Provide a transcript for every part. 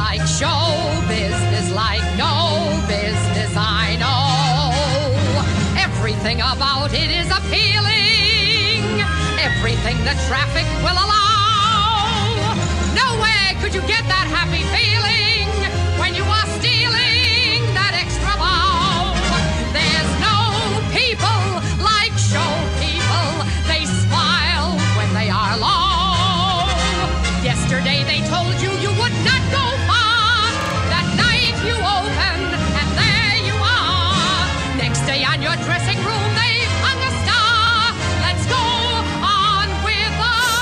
like show business, like no business, I know. Everything about it is appealing. Everything the traffic will allow. Nowhere could you get that happy feeling when you are stealing that extra bow. There's no people like show people. They smile when they are low. Yesterday they told you you would not go far. That night you open and there you are. Next day on your dressing room they hung a star. Let's go on with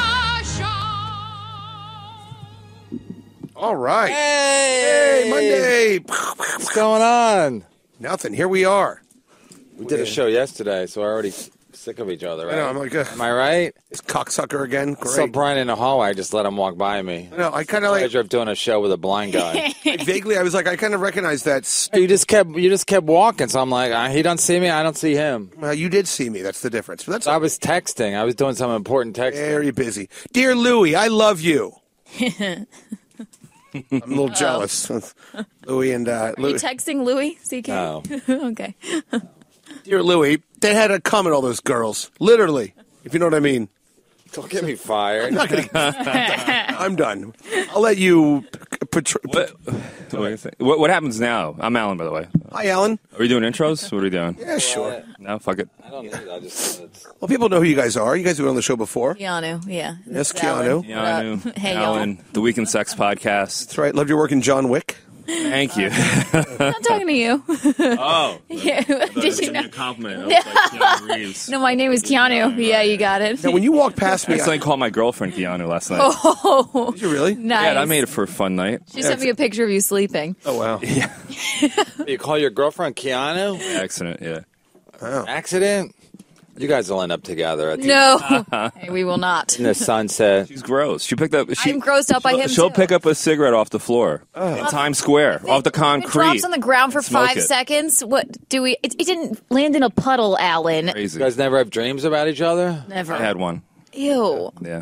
the show. All right. Hey, Monday. What's going on? Nothing. Here we are. We did a show yesterday, so we're already sick of each other, right? I know. I'm like, am I right? It's cocksucker again. I saw Great. Brian in the hallway. I just let him walk by me. I know. I kind of like Pleasure of doing a show with a blind guy. vaguely. I was like, I kind of recognize that. You just kept walking, so I'm like, he don't see me, I don't see him. You did see me. That's the difference. But that's I was texting. I was doing some important texting. very busy. Dear Louie, I love you. I'm a little jealous. Louie and Are you Louie. texting Louie? CK? No. Okay. Dear Louie, they had to come at all those girls. Literally. If you know what I mean. Don't get me fired. I'm done. I'll let you. What happens now? I'm Alan, by the way. Hi, Alan. Are we doing intros? What are we doing? Yeah, sure. No, fuck it. I don't need it. I just Well, people know who you guys are. You guys have been on the show before. Keanu, yeah. Yes, Alan. Keanu. Keanu, Hey, Alan, the Week in Sex podcast. That's right. Loved your work in John Wick. Thank you. I'm not talking to you. Oh. Yeah. Did you know? A compliment. I was like Keanu Reeves. No, my name is Keanu. Yeah, you got it. Now, when you walk past I me, accidentally called my girlfriend Keanu last night. Oh, did you really? nice. Yeah, I made it for a fun night. She sent me a picture of you sleeping. Oh, wow. Yeah. You call your girlfriend Keanu? Accident, yeah. Accident? You guys will end up together at the, No, hey, we will not. in the sunset. She's gross. She picked up. I'm grossed out by him, She'll too. pick up a cigarette off the floor in Times Square, off the It concrete. drops on the ground for Smoke 5 it. seconds. What do we? It didn't land in a puddle, Alan. Crazy. You guys never have dreams about each other? Never. I had one. Ew. Yeah.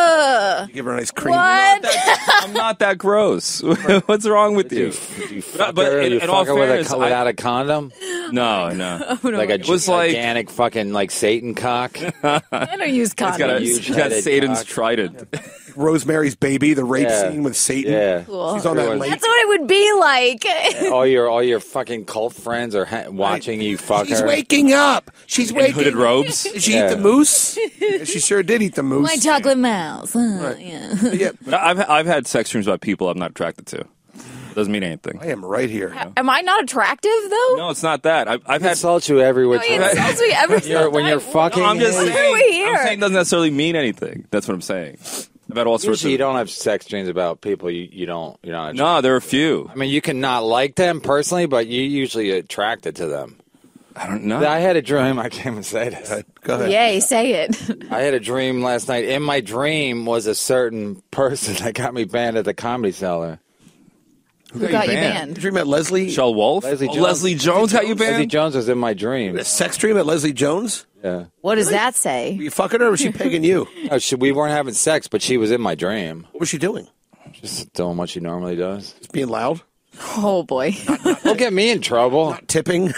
You give her a nice cream. What? I'm not that gross. What's wrong with you? Did you fuck But her? in- You in fuck all her fairness, without a condom? No. Like a was like- gigantic fucking like Satan cock? I don't use It's got, condoms. it's got Huge-headed Satan's cock. trident. Rosemary's Baby, the rape Yeah. scene with Satan. Yeah. Cool. She's on that Everyone- late. That's what it would be like. all your fucking cult friends are watching you fuck She's her. waking up. She's In waking hooded robes. Did she Yeah. eat the moose? Yeah, she sure did eat the moose. My chocolate mouse. Yeah. Yeah, But I've had sex dreams about people I'm not attracted to. Doesn't mean anything. I am right here. Am I not attractive though? No, it's not that. I've had. Insult you every which He way. insults me every When you're time. fucking. No, I'm just him. What saying. are we here? I'm saying it doesn't necessarily mean anything. That's what I'm saying. I've had all sorts Usually, you of. don't have sex dreams about people you're not. No, there are a few. I mean, you can not like them personally, but you usually attracted to them. I don't know. I had a dream. I can't even say this. Go ahead. Yay, say it. I had a dream last night. In my dream was a certain person that got me banned at the Comedy Cellar. Who got you Did banned? you dream at Leslie? Michelle Wolf? Leslie Jones. Leslie Jones got you Leslie banned? Jones was in my dream. A sex dream at Leslie Jones? Yeah. What does that say? Were you fucking her or was she pegging you? Oh, we weren't having sex, but she was in my dream. What was she doing? Just doing what she normally does. Just being loud? Oh boy. Don't get me in trouble. Tipping?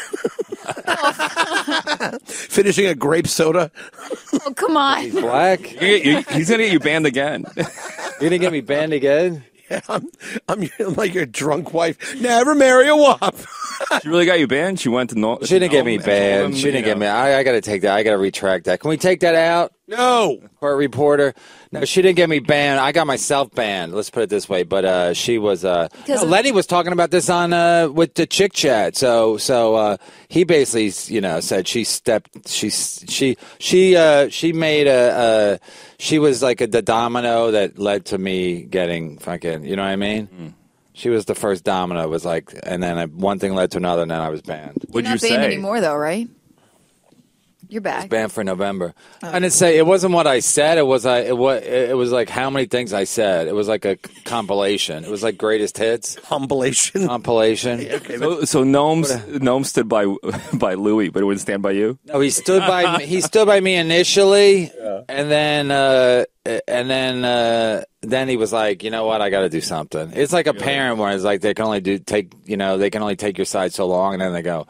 Finishing a grape soda? Oh come on. Black. He's going to get you banned again. You didn't get me banned again? Yeah, I'm like your drunk wife. Never marry a wop. She really got you banned? She went to North. She didn't get me banned. She didn't get me. I got to take that. I got to retract that. Can we take that out? No. Court reporter. No, she didn't get me banned. I got myself banned. Let's put it this way. But she was. No, Lenny was talking about this on with the Chick Chat. So he basically, said she stepped. She made a. She was like the domino that led to me getting fucking. You know what I mean? Mm. She was the first domino. Was like, and then one thing led to another, and then I was banned. What'd You're you not banned say? anymore though, right? You're back. Banned for November. I didn't say it wasn't what I said. It was like how many things I said. It was like a compilation. It was like greatest hits Compilation. compilation. Okay, So Gnome stood by Louis, but it wouldn't stand by you. No, he stood by me. He stood by me initially, and then he was like, you know what, I got to do something. It's like a parent where it's like they can only take your side so long, and then they go,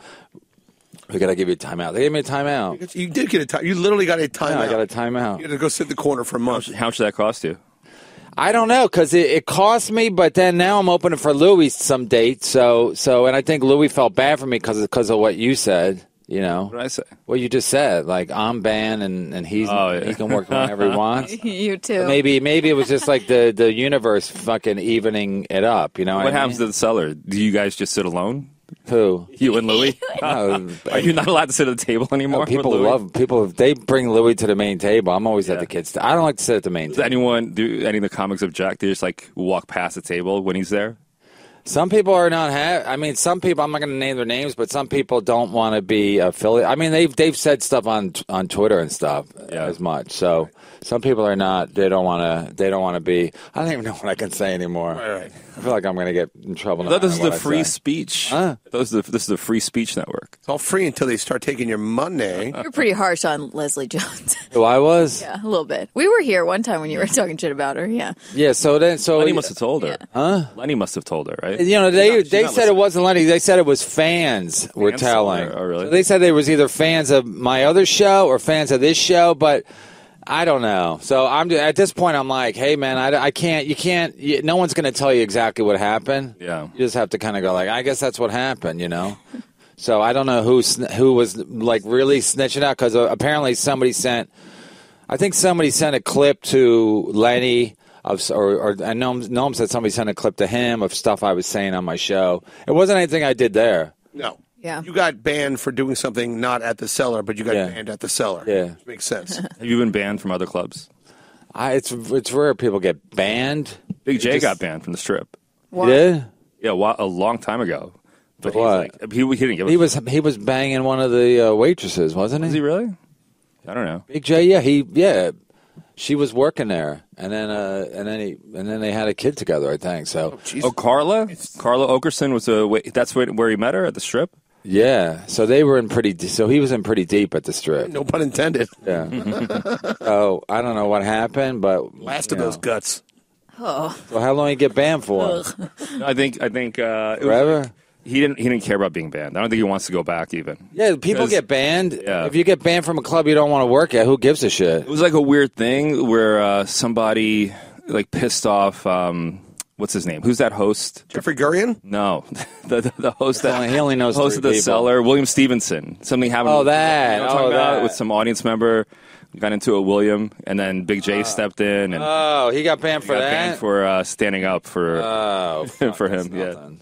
we got to give you a timeout. They gave me a timeout. You did get a time. You literally got a timeout. Yeah, I got a timeout. You had to go sit in the corner for a month. How much did that cost you? I don't know because it cost me, but then now I'm opening for Louis some dates. So, and I think Louis felt bad for me because of what you said. You know, What did I say? well, you just said like I'm banned and he can work whenever he wants. You too. Maybe it was just like the universe fucking evening it up. You know What happens to the cellar? Do you guys just sit alone? Who? You and Louis? No, Are you not allowed to sit at the table anymore? with people Louis? love people. They bring Louis to the main table. I'm always at the kids. I don't like to sit at the main Does table. do any of the comics object? They just like walk past the table when he's there? Some people are not. I mean, some people. I'm not going to name their names, but some people don't want to be affiliated. I mean, they've said stuff on Twitter and stuff as much. So some people are not. They don't want to be. I don't even know what I can say anymore. Right. I feel like I'm going to get in trouble. I thought this is no the matter what free I say. speech. Huh? This is the free speech network. It's all free until they start taking your money. You're pretty harsh on Leslie Jones. Who I was? Yeah, a little bit. We were here one time when you were talking shit about her. Yeah. Yeah. So Lenny must have told her. Huh? Lenny must have told her, right? You know, She's they not said it wasn't Lenny. They said it was fans were Fans telling. told her. Oh, really? So they said they was either fans of my other show or fans of this show, but I don't know. So I'm at this point. I'm like, hey man, I can't. You can't. No one's going to tell you exactly what happened. Yeah. You just have to kind of go like, I guess that's what happened. You know. So I don't know who was like really snitching out because apparently somebody sent. I think somebody sent a clip to Lenny. And Noam said somebody sent a clip to him of stuff I was saying on my show. It wasn't anything I did there. No. Yeah. You got banned for doing something not at the cellar, but you got Yeah. banned at the cellar. Yeah. Which makes sense. Have you been banned from other clubs? It's rare people get banned. Big J got banned from the Strip. You did? Yeah, a long time ago. But he's What? like, he didn't give a He was banging one of the waitresses, wasn't he? Was he really? I don't know. Big J, yeah. She was working there, and then they had a kid together, I think. So Oh, Carla Okerson was that's where he met her at the Strip. yeah, so they were in so he was in pretty deep at the Strip. No pun intended. Yeah. So I don't know what happened, but Last of those guts. Oh. So how long you get banned for? I think Forever? He didn't care about being banned. I don't think he wants to go back even. Yeah, people Because- get banned. Yeah. If you get banned from a club you don't want to work at, who gives a shit? It was like a weird thing where somebody like pissed off. What's his name? Who's that host? Jeffrey Gurian? No, the host that He only knows host of three the people. Cellar, William Stevenson. Something happened. Oh, that. You know what I'm talking Oh, about? that. With some audience member. Got into it, William, and then Big J stepped in and Oh, he got banned for got that? banned for standing up for Oh, for him. that's Yeah. nothing.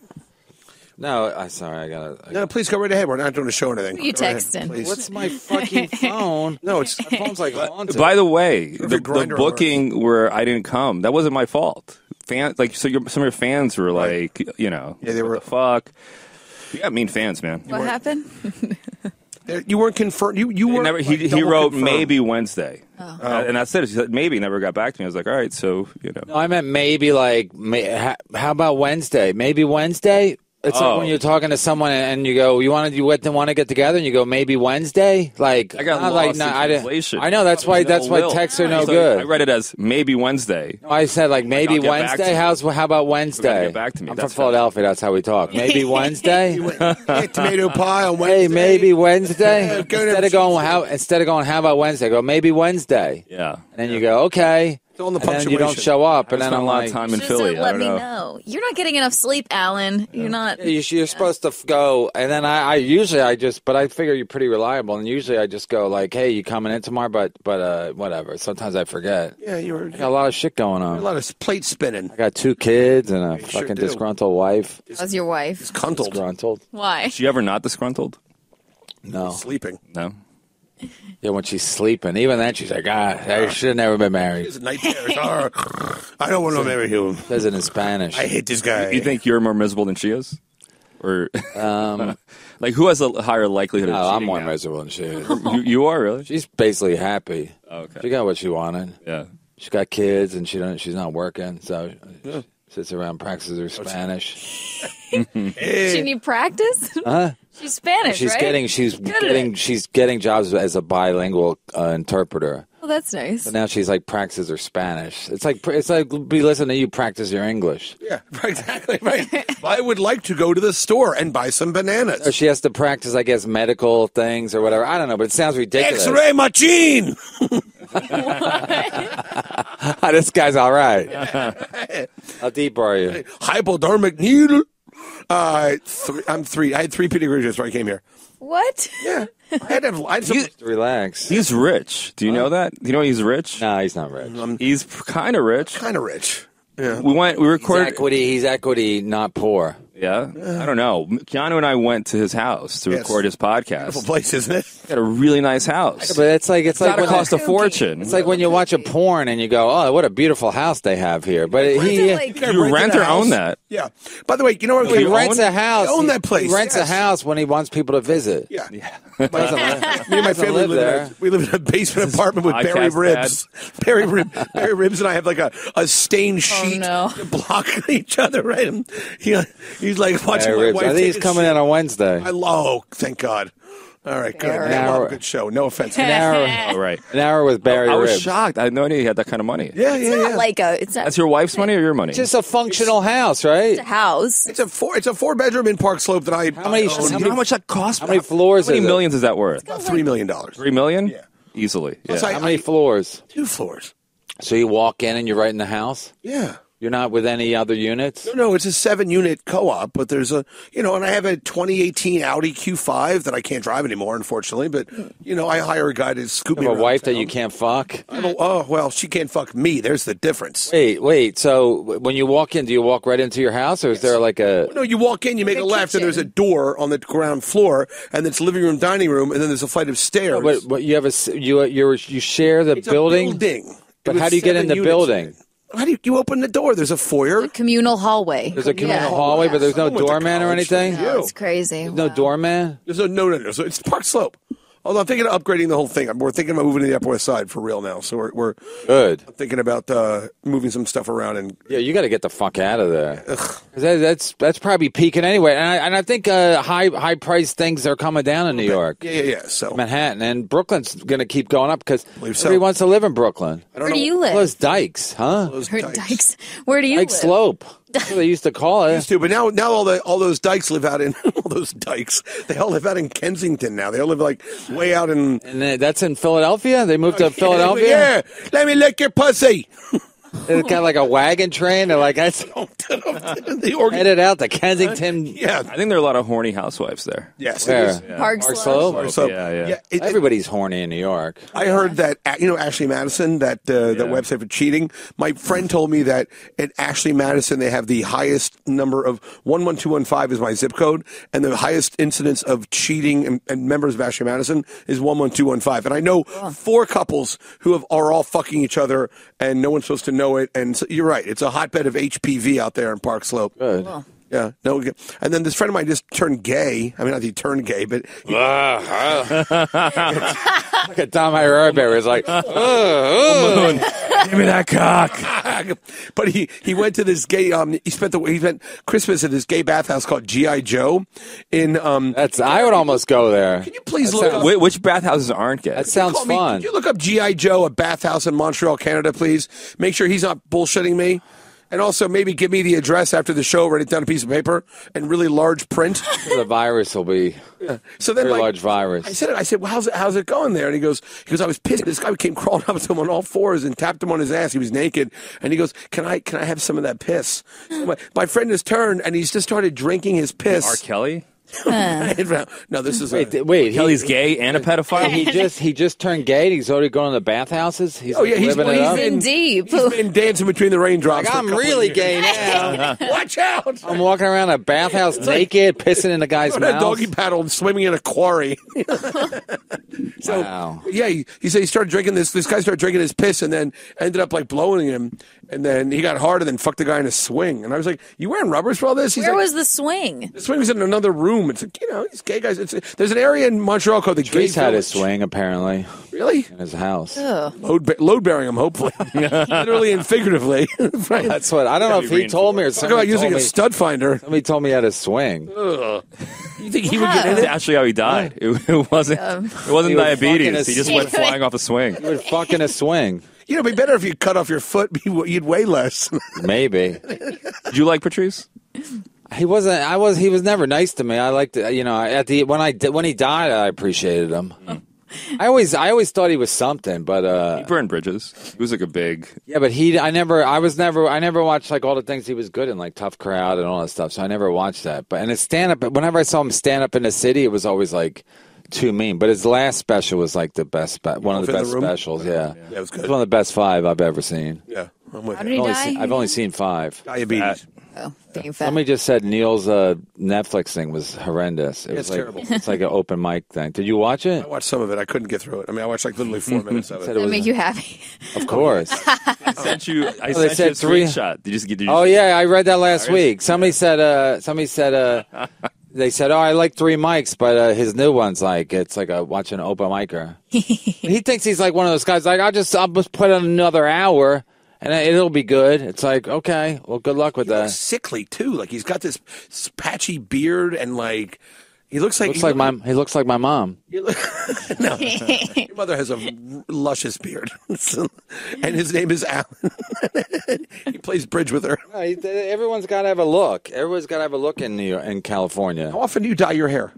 No, I'm sorry. I got No, please go right ahead. We're not doing a show or anything. You Go right texting. ahead, please. What's my fucking phone? No, it's My phone's like haunted. By the way, the Grindr booking where I didn't come, that wasn't my fault. Some of your fans were like, Yeah, they were. what the fuck. You got mean fans, man. What happened? You weren't confirmed. You were. Never, he wrote maybe Wednesday, and that's it. He said maybe. Never got back to me. I was like, all right, so No, I meant maybe like, how about Wednesday? Maybe Wednesday? It's like when you're talking to someone and you go, you want to get together, and you go, maybe Wednesday? Like, I got not lost like, in no, I didn't. translation. I know that's why texts are no He's like, good. I read it as maybe Wednesday. I said like maybe I'll get back to Wednesday. you. How about Wednesday? get back to me. I'm That's from Philadelphia. That's how we talk. Maybe Wednesday. Hey, tomato pie on Wednesday. Hey, maybe Wednesday. Yeah, go to Instead of going, how about Wednesday? Go maybe Wednesday. Yeah. And then you go, okay. It's all in the And then you don't punctuation. show up, and I then spent I'm a lot like, of time in Just Philly. I let don't me know. know. You're not getting enough sleep, Alan. You're not. You're supposed to go, and then I usually but I figure you're pretty reliable, and usually I just go like, hey, you coming in tomorrow? But whatever. Sometimes I forget. Yeah, you were. I got a lot of shit going A on. lot of plate spinning. I got 2 kids and a You sure fucking do. disgruntled wife. How's your wife? It's cuntled. Disgruntled? Why? Is she ever not disgruntled? No. Sleeping. No. Yeah, when she's sleeping. Even then, she's like, I should have never been married. It's night terrors. I don't want to marry him. Says it in Spanish. I hate this guy. You think you're more miserable than she is? or like who has a higher likelihood of No, cheating? I'm more now? miserable than she is. You are really? She's basically happy. Okay. She got what she wanted. Yeah. She got kids, and she's not working, so she sits around, practices her Spanish. She need practice? Huh? She's Spanish, She's right? she's getting jobs as a bilingual interpreter. Oh, that's nice. But now she's like practices her Spanish. It's like be listening to you practice your English. Yeah, exactly right. I would like to go to the store and buy some bananas. So she has to practice, I guess, medical things or whatever. I don't know, but it sounds ridiculous. X-ray machine. This guy's all right. How deep are you? Hypodermic needle. I'm 3. I had 3 pedigree before I came here. What? Yeah, I had some. Relax. He's rich. Do you know that? Do you know he's rich? No, he's not rich. He's kind of rich. Kind of rich. Yeah. We recorded. He's equity, not poor. Yeah? I don't know. Keanu and I went to his house to record his podcast. Beautiful place, isn't it? Got a really nice house. But it's like Gotta when cost a fortune. It's like when you watch a porn and you go, "Oh, what a beautiful house they have here." But he You rent or own that? Yeah. By the way, you know what? he rents a house. I own that place. He rents a yes. house when he wants people to visit. Yeah. Me and my family live there. We live in a basement apartment with Barry podcast Ribs. Barry Ribs and I have like a stained sheet no. to block each other, right? And he's like watching my wife. I think he's coming in on Wednesday. Oh, thank God. All right, good. Barry. Yeah, good show. No offense. All right. An hour with Barry I was Ribs. shocked. I had no idea he had that kind of money. Yeah. It's not That's your wife's money or your money? Just a functional house, right? a house. It's a 4-bedroom in Park Slope that I How many- own. You know how much that costs? How many floors How many is it? millions is that worth? $3 million. $3 million? Yeah. Easily. Plus, Yeah. How many floors? 2 floors. So you walk in and you're right in the house? Yeah. You're not with any other units? No, it's a 7-unit co-op, but there's and I have a 2018 Audi Q5 that I can't drive anymore, unfortunately, but, I hire a guy to scoop You me have around a wife that town. you can't fuck? Well, she can't fuck me. There's the difference. Wait. So when you walk in, do you walk right into your house, or is there like a... No, you walk in, you make a left, and there's a door on the ground floor, and it's living room, dining room, and then there's a flight of stairs. But you have you share the It's building? a building. But It was how do you get in 7 the units building? in it. How do you open the door? There's a foyer. Communal hallway. There's a communal hallway, but there's no Someone went to doorman or college. anything? Yeah. It's crazy. No doorman? There's no. So it's Park Slope. Although I'm thinking of upgrading the whole thing. We're thinking about moving to the Upper West Side for real now. So we're Good. thinking about moving some stuff around. And Yeah, you got to get the fuck out of there. 'Cause that's probably peaking anyway. And I think high price things are coming down in New York, yeah. So Manhattan, and Brooklyn's going to keep going up because Believe so. everybody wants to live in Brooklyn. Where do you live? Those dikes, huh? those Or dikes. Dykes. Where do you Dike live? Slope. That's what they used to call it. Used to, but now all those dykes live out in all those dykes. They all live out in Kensington now. They all live like way out in. And that's in Philadelphia? They moved to Philadelphia? Yeah, let me lick your pussy. It's kind of like a wagon train. They're like, that's The organ- headed out to Kensington. Yeah. I think there are a lot of horny housewives there. Yes. it Where? is. Park Park Slope. Slope? So, Yeah. Everybody's horny in New York. I heard that Ashley Madison, that website for cheating. My friend told me that at Ashley Madison they have the highest number of 11215 is my zip code, and the highest incidence of cheating and members of Ashley Madison is 11215. And I know 4 couples who are all fucking each other, and no one's supposed to know it. And so, you're right; it's a hotbed of HPV out there in Park Slope. Good. Yeah, no. And then this friend of mine just turned gay. I mean, not that he turned gay, but Look at Tom Herrera is like, Give me that cock. but he went to this gay. He spent Christmas at this gay bathhouse called GI Joe. In I would almost go there. can you please That look? sounds- Up, Which bathhouses aren't gay? That sounds call me- fun. Could you look up GI Joe, a bathhouse in Montreal, Canada, please? Make sure he's not bullshitting me. And also maybe give me the address after the show, write it down on a piece of paper, and really large print. The virus will be So then, very large virus. I said, well, how's it going there? And he goes, I was pissed. This guy came crawling up to him on all fours and tapped him on his ass. He was naked, and he goes, can I have some of that piss? So my friend has turned, and he's just started drinking his piss. R. Kelly? No, this is Wait, Kelly's gay and a pedophile? he just turned gay. He's already going to the bathhouses. He's Oh, yeah, he's- living it he's up. in- In deep. He's been dancing between the raindrops. Like, for a I'm couple of really years. gay now. Watch out! I'm walking around a bathhouse naked, pissing in the guy's On a mouth. doggy paddle and swimming in a quarry. So Wow. yeah, he said he started drinking this. This guy started drinking his piss, and then ended up like blowing him, and then he got hard, and then fucked the guy in a swing. And I was like, "You wearing rubbers for all this?" He's Where like, was the swing? the swing was in another room. It's like, these gay guys. There's an area in Montreal called the Gay He's had a Village. swing apparently Really? in his house. Load bearing him, hopefully, literally and figuratively. Right? That's what I don't know if he told me or Talk about somebody using told a me. stud finder. Somebody told me he had a swing. Ugh. You think he would get in That's it? actually how he died. It wasn't He was diabetes. fucking He just a- went flying off a swing. He would fucking a swing. It'd be better if you cut off your foot. You'd weigh less. Maybe. Did you like Patrice? He wasn't. He was never nice to me. I liked it. When he died, I appreciated him. I always thought he was something, but He burned bridges. He was like a big. yeah, but I never watched like all the things he was good in, like Tough Crowd and all that stuff. So I never watched that. But and his stand up, whenever I saw him stand up in the city, it was always like too mean. But his last special was like the best, one of the Elephant in best the Room? specials. Yeah, Yeah, it was good. It's one of the best 5 I've ever seen. Yeah, I'm with How you. did he die? I've only seen 5. Diabetes. Oh, being fat. Somebody just said Neil's Netflix thing was horrendous. It It's was like, terrible. It's like an open mic thing. Did you watch it? I watched some of it. I couldn't get through it. I mean, I watched like literally 4 minutes of Said it. it Does it was- make you happy? Of course. I sent you. I they sent said you a 3. screenshot. Did you Oh yeah, I read that last week. Somebody said. They said, "Oh, I like 3 mics, but his new one's like it's like watching an open micer." He thinks he's like one of those guys. Like I'll just put in another hour and it'll be good. It's like okay, well, good luck with He looks that. sickly too. Like he's got this patchy beard and like he looks like He looks like my mom. No, your mother has a luscious beard, and his name is Alan. He plays bridge with her. Everyone's got to have a look. Everyone's got to have a look in New York, in California. How often do you dye your hair?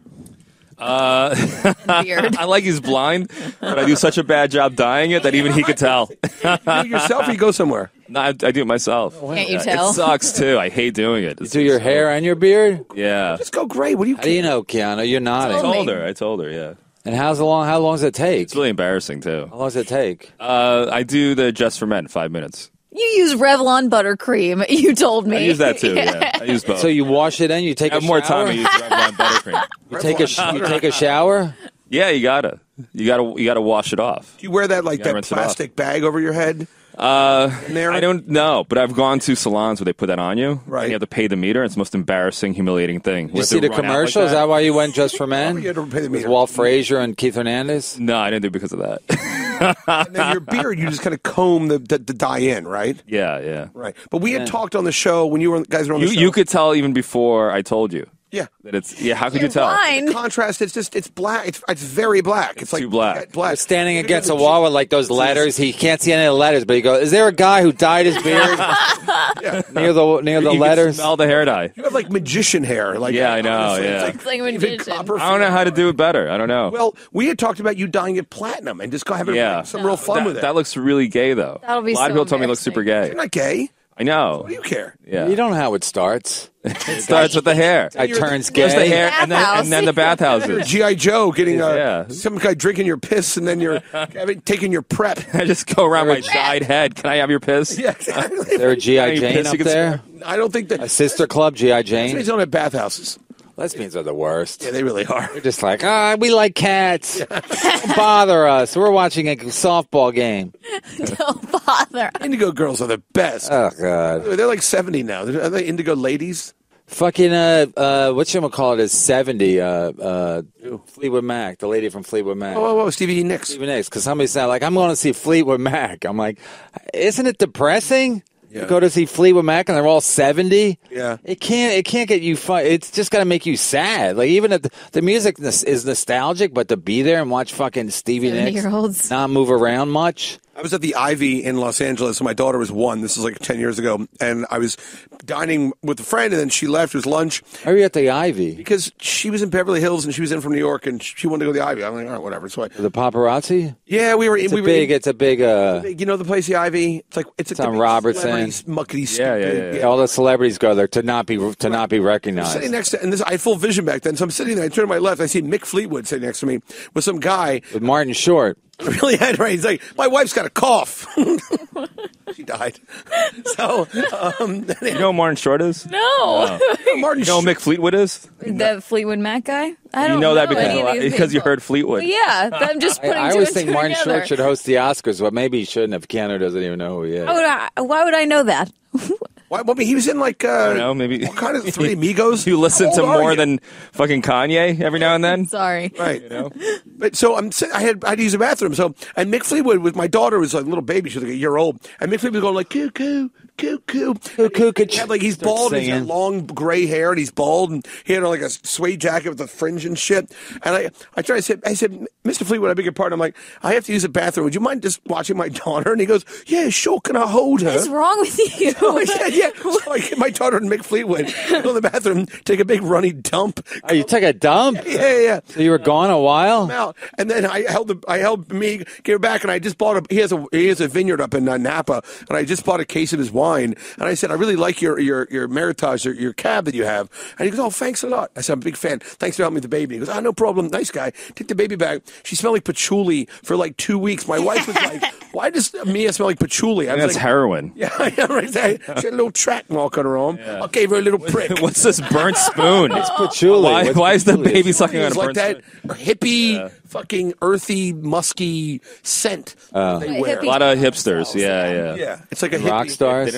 Beard. I like he's blind, but I do such a bad job dyeing it that even he could tell. You do it yourself, or you go somewhere? No, I do it myself. Can't you tell? It sucks too. I hate doing it. You do your hair and your beard? Yeah. Just go gray. What do you? How do you know, Keanu? You're nodding. I told her. Yeah. And how long does it take? It's really embarrassing too. How long does it take? I do the Just for Men 5 minutes. You use Revlon buttercream. You told me. I use that too. Yeah, I use both. So you wash it and you take I have a more shower? time to use Revlon buttercream. You take a shower? Yeah, you gotta wash it off. Do you wear that like gotta that rinse it plastic bag over your head? There? I don't know, but I've gone to salons where they put that on you. Right. And you have to pay the meter. It's the most embarrassing, humiliating thing. You see the commercial? Is that why you went Just for Men? You had to pay the With meter. Walt Frazier and Keith Hernandez? No, I didn't do it because of that. And then your beard, you just kind of comb the dye in, right? yeah. Right. But we had talked on the show when you guys were on the show. You could tell even before I told you Yeah. that it's. Yeah, how could You're you tell? blind. The contrast, it's black. It's very black. It's like too black. Black. Standing against a wall with like those letters. He can't see any of the letters, but he goes, "Is there a guy who dyed his beard near the You letters?" can smell the hair dye. You have like magician hair. Like Yeah, I know, honestly, yeah. It's It's like even magician. copper. I don't know how to do it better. I don't know. Well, we had talked about you dyeing it platinum and just having yeah, some real fun with it. That looks really gay, though. That'll be a lot of so people told me it looks super gay. You're not gay. I know. What do you care? Yeah, You don't know how it starts. it starts with the hair. I turns There's the gay. hair, and Bathhouse. then the bathhouses. G.I. Joe getting Yeah. some guy drinking your piss and then you're taking your prep. I just go around my dyed head. Can I have your piss? Yeah, exactly. Is there a G.I. Any Jane piss up you can there? I don't think A that sister club, G.I. They Jane? don't have bathhouses. Lesbians are the worst. Yeah, they really are. They're just like, we like cats. Don't bother us. We're watching a softball game. Don't bother. Indigo girls are the best. Oh, God. They're like 70 now. Are they indigo ladies? Fucking, whatchamacallit is 70. Fleetwood Mac, the lady from Fleetwood Mac. Oh, Stevie E. Nicks. Even next, because somebody said, like, I'm going to see Fleetwood Mac. I'm like, isn't it depressing? Yeah. You go to see Fleetwood Mac and they're all 70. Yeah. It can't get you fun. It's just got to make you sad. Like, even if the music is nostalgic, but to be there and watch fucking Stevie Nicks 70-year-olds. not move around much. I was at the Ivy in Los Angeles, and my daughter was 1. This was like 10 years ago. And I was dining with a friend, and then she left. It was lunch. Are you at the Ivy? Because she was in Beverly Hills, and she was in from New York, and she wanted to go to the Ivy. I'm like, all right, whatever. So The paparazzi? yeah, we were in. It's a big. You know the place, the Ivy? It's like it's on Robertson. Muckety, Yeah. All the celebrities go there to not be recognized. Sitting next to, and this, I had full vision back then. So I'm sitting there. I turn to my left. I see Mick Fleetwood sitting next to me with some guy. With Martin Short. Really had right. He's like, my wife's got a cough. She died. So, You know who Martin Short is? No. Martin. You know who Mick Fleetwood is? The Fleetwood Mac guy? I don't You know that any of these because you people. heard Fleetwood. Yeah, I'm just putting I two always and think two Martin together. Short should host the Oscars, but maybe he shouldn't if Keanu doesn't even know who he is. Why would I know that? Why, I mean, he was in like I don't know, maybe what kind of Three Amigos? you listen How to old are more you? than fucking Kanye every now and then. Sorry. Right. But so I had to use the bathroom. So and Mick Fleetwood with my daughter was like a little baby. She was like a year old, and Mick Fleetwood was going like cuckoo, cuckoo, Cuckoo, He had, like he's Starts bald, and he's got singing. long gray hair, and he's bald, and he had like a suede jacket with a fringe and shit. And I said, Mr. Fleetwood, I beg your pardon. I'm like, I have to use the bathroom. Would you mind just watching my daughter? And he goes, yeah, sure. Can I hold her? What's wrong with you? I said, yeah. So I get my daughter and Mick Fleetwood go in the bathroom, take a big runny dump. Oh, you took a dump? Yeah. So you were gone a while? Out. And then I held me, gave her back, and I just bought he has a vineyard up in Napa, and I just bought a case of his wine, and I said, I really like your Meritage, your cab that you have. And he goes, oh, thanks a lot. I said, I'm a big fan. Thanks for helping me with the baby. He goes, no problem. Nice guy. Take the baby back. She smelled like patchouli for like 2 weeks. My wife was like, why does Mia smell like patchouli? I was That's like, heroin. Yeah, right there. She had a little track mark on her arm. I gave her a little prick. What's this burnt spoon? It's patchouli. What's Why is the patchouli? baby sucking It on was a like burnt that spoon? hippie, fucking earthy, musky scent that they wear. A lot of hipsters. Yeah. Yeah, it's like a Rock hippie. stars?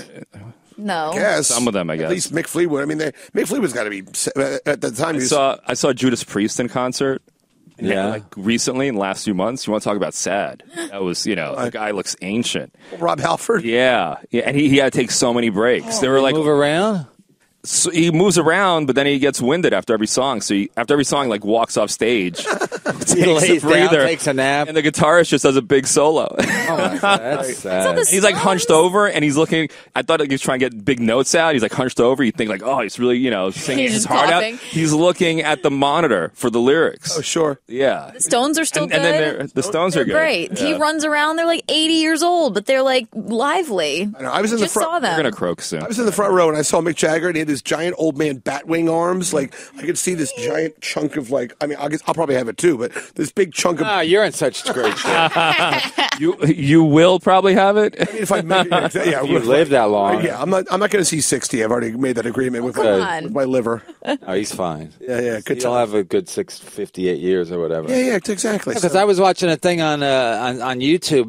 No. Yes, Some of them, I guess. At least Mick Fleetwood. I mean, Mick Fleetwood's got to be at the time. He was, I saw Judas Priest in concert. Yeah. Like recently in the last few months. You want to talk about sad? That was, the guy looks ancient. Rob Halford. Yeah, and he had to take so many breaks. They were like, Move around? so he moves around, but then he gets winded after every song. So after every song, like walks off stage, takes lays a down, breather, takes a nap. and the guitarist just does a big solo. Oh, my God. That's sad. the He's like hunched over, and he's looking. I thought he was trying to get big notes out. He's like hunched over. You think like, oh, he's really, singing He's his just heart coughing. out. He's looking at the monitor for the lyrics. Oh, sure. Yeah, The Stones are still and good. then the Stones are They're good. great. Yeah. He runs around. They're like 80 years old, but they're like lively. I know. I was in Just the front. saw them. They're gonna croak soon. I was in the front row and I saw Mick Jagger and he had this giant old man batwing arms. Like I could see this giant chunk of like. I mean, I guess I'll probably have it too, but this big chunk of. Ah, you're in such great shape. You will probably have it. If I make it, yeah, You live that long. Yeah, I'm not going to see 60. I've already made that agreement with, come my, on. with my liver. Oh, he's fine. Yeah, good He'll time. have a good 58 years or whatever. Yeah, exactly. Because So- I was watching a thing on YouTube.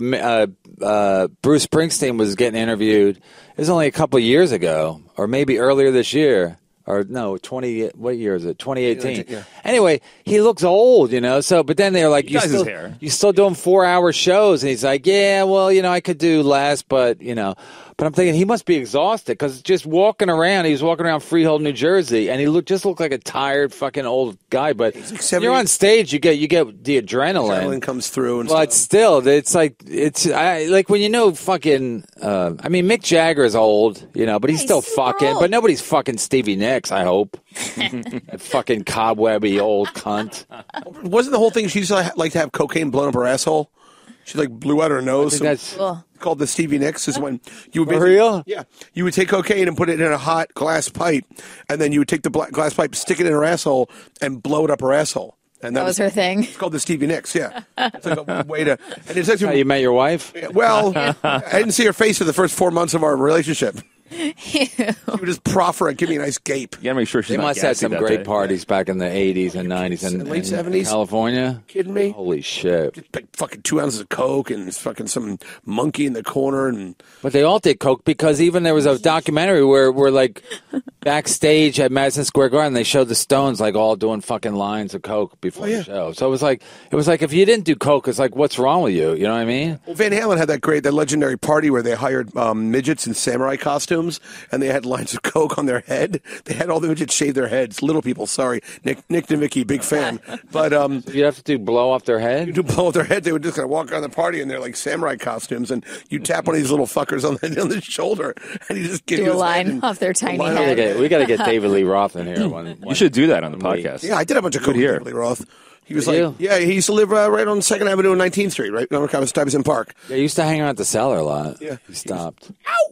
Bruce Springsteen was getting interviewed. It was only a couple of years ago, or maybe earlier this year, or no, 20. What year is it? 2018. Yeah. Anyway, he looks old, So, but then they're like, He dyes his hair. you still doing 4-hour shows, and he's like, yeah, well, I could do less, but But I'm thinking he must be exhausted because just walking around, he was walking around Freehold, New Jersey, and he just looked like a tired fucking old guy. But like when 70 you're on stage, you get the adrenaline. Adrenaline comes through and But stuff. still, it's like like when fucking. I mean, Mick Jagger is old, but he's still super fucking. old. But nobody's fucking Stevie Nicks. I hope. That fucking cobwebby old cunt. Wasn't the whole thing she used to like to have cocaine blown up her asshole? She like blew out her nose. I think that's- Ugh. Called the Stevie Nicks is when you would For basically- real? Yeah, you would take cocaine and put it in a hot glass pipe, and then you would take the glass pipe, stick it in her asshole, and blow it up her asshole. And That was her thing. It's called the Stevie Nicks. Yeah, it's like a way to. And it's How actually you met your wife? well, I didn't see her face for the first 4 months of our relationship. She would just proffer and give me a nice gape. You gotta make sure she's They not must have gassy some that great day. parties back in the 80s and 90s and Late in 70s? California. Kidding me? Holy shit. Like fucking 2 ounces of coke and fucking some monkey in the corner and But they all did coke because even there was a documentary where like backstage at Madison Square Garden, they showed the Stones like all doing fucking lines of coke before the show. So it was like if you didn't do coke, it's like what's wrong with you? You know what I mean? Well, Van Halen had that legendary party where they hired midgets in samurai costumes, and they had lines of coke on their head. They had all the midgets shave their heads. Little people, sorry, Nick and Vicky, big fan. But You have to do blow off their head. to blow their head, they would just kind of walk around the party in their like samurai costumes, and you tap one of these little fuckers on the shoulder, and you just give Do you a his line head and- off their tiny line head. We got to get David Lee Roth in here. You should do that on the Wait. podcast. Yeah, I did a bunch of coke with hear. David Lee Roth. He was Did like, you? yeah, he used to live right on 2nd Avenue and 19th Street, right on Stuyvesant Park. Yeah, he used to hang around at the cellar a lot. Yeah. He stopped.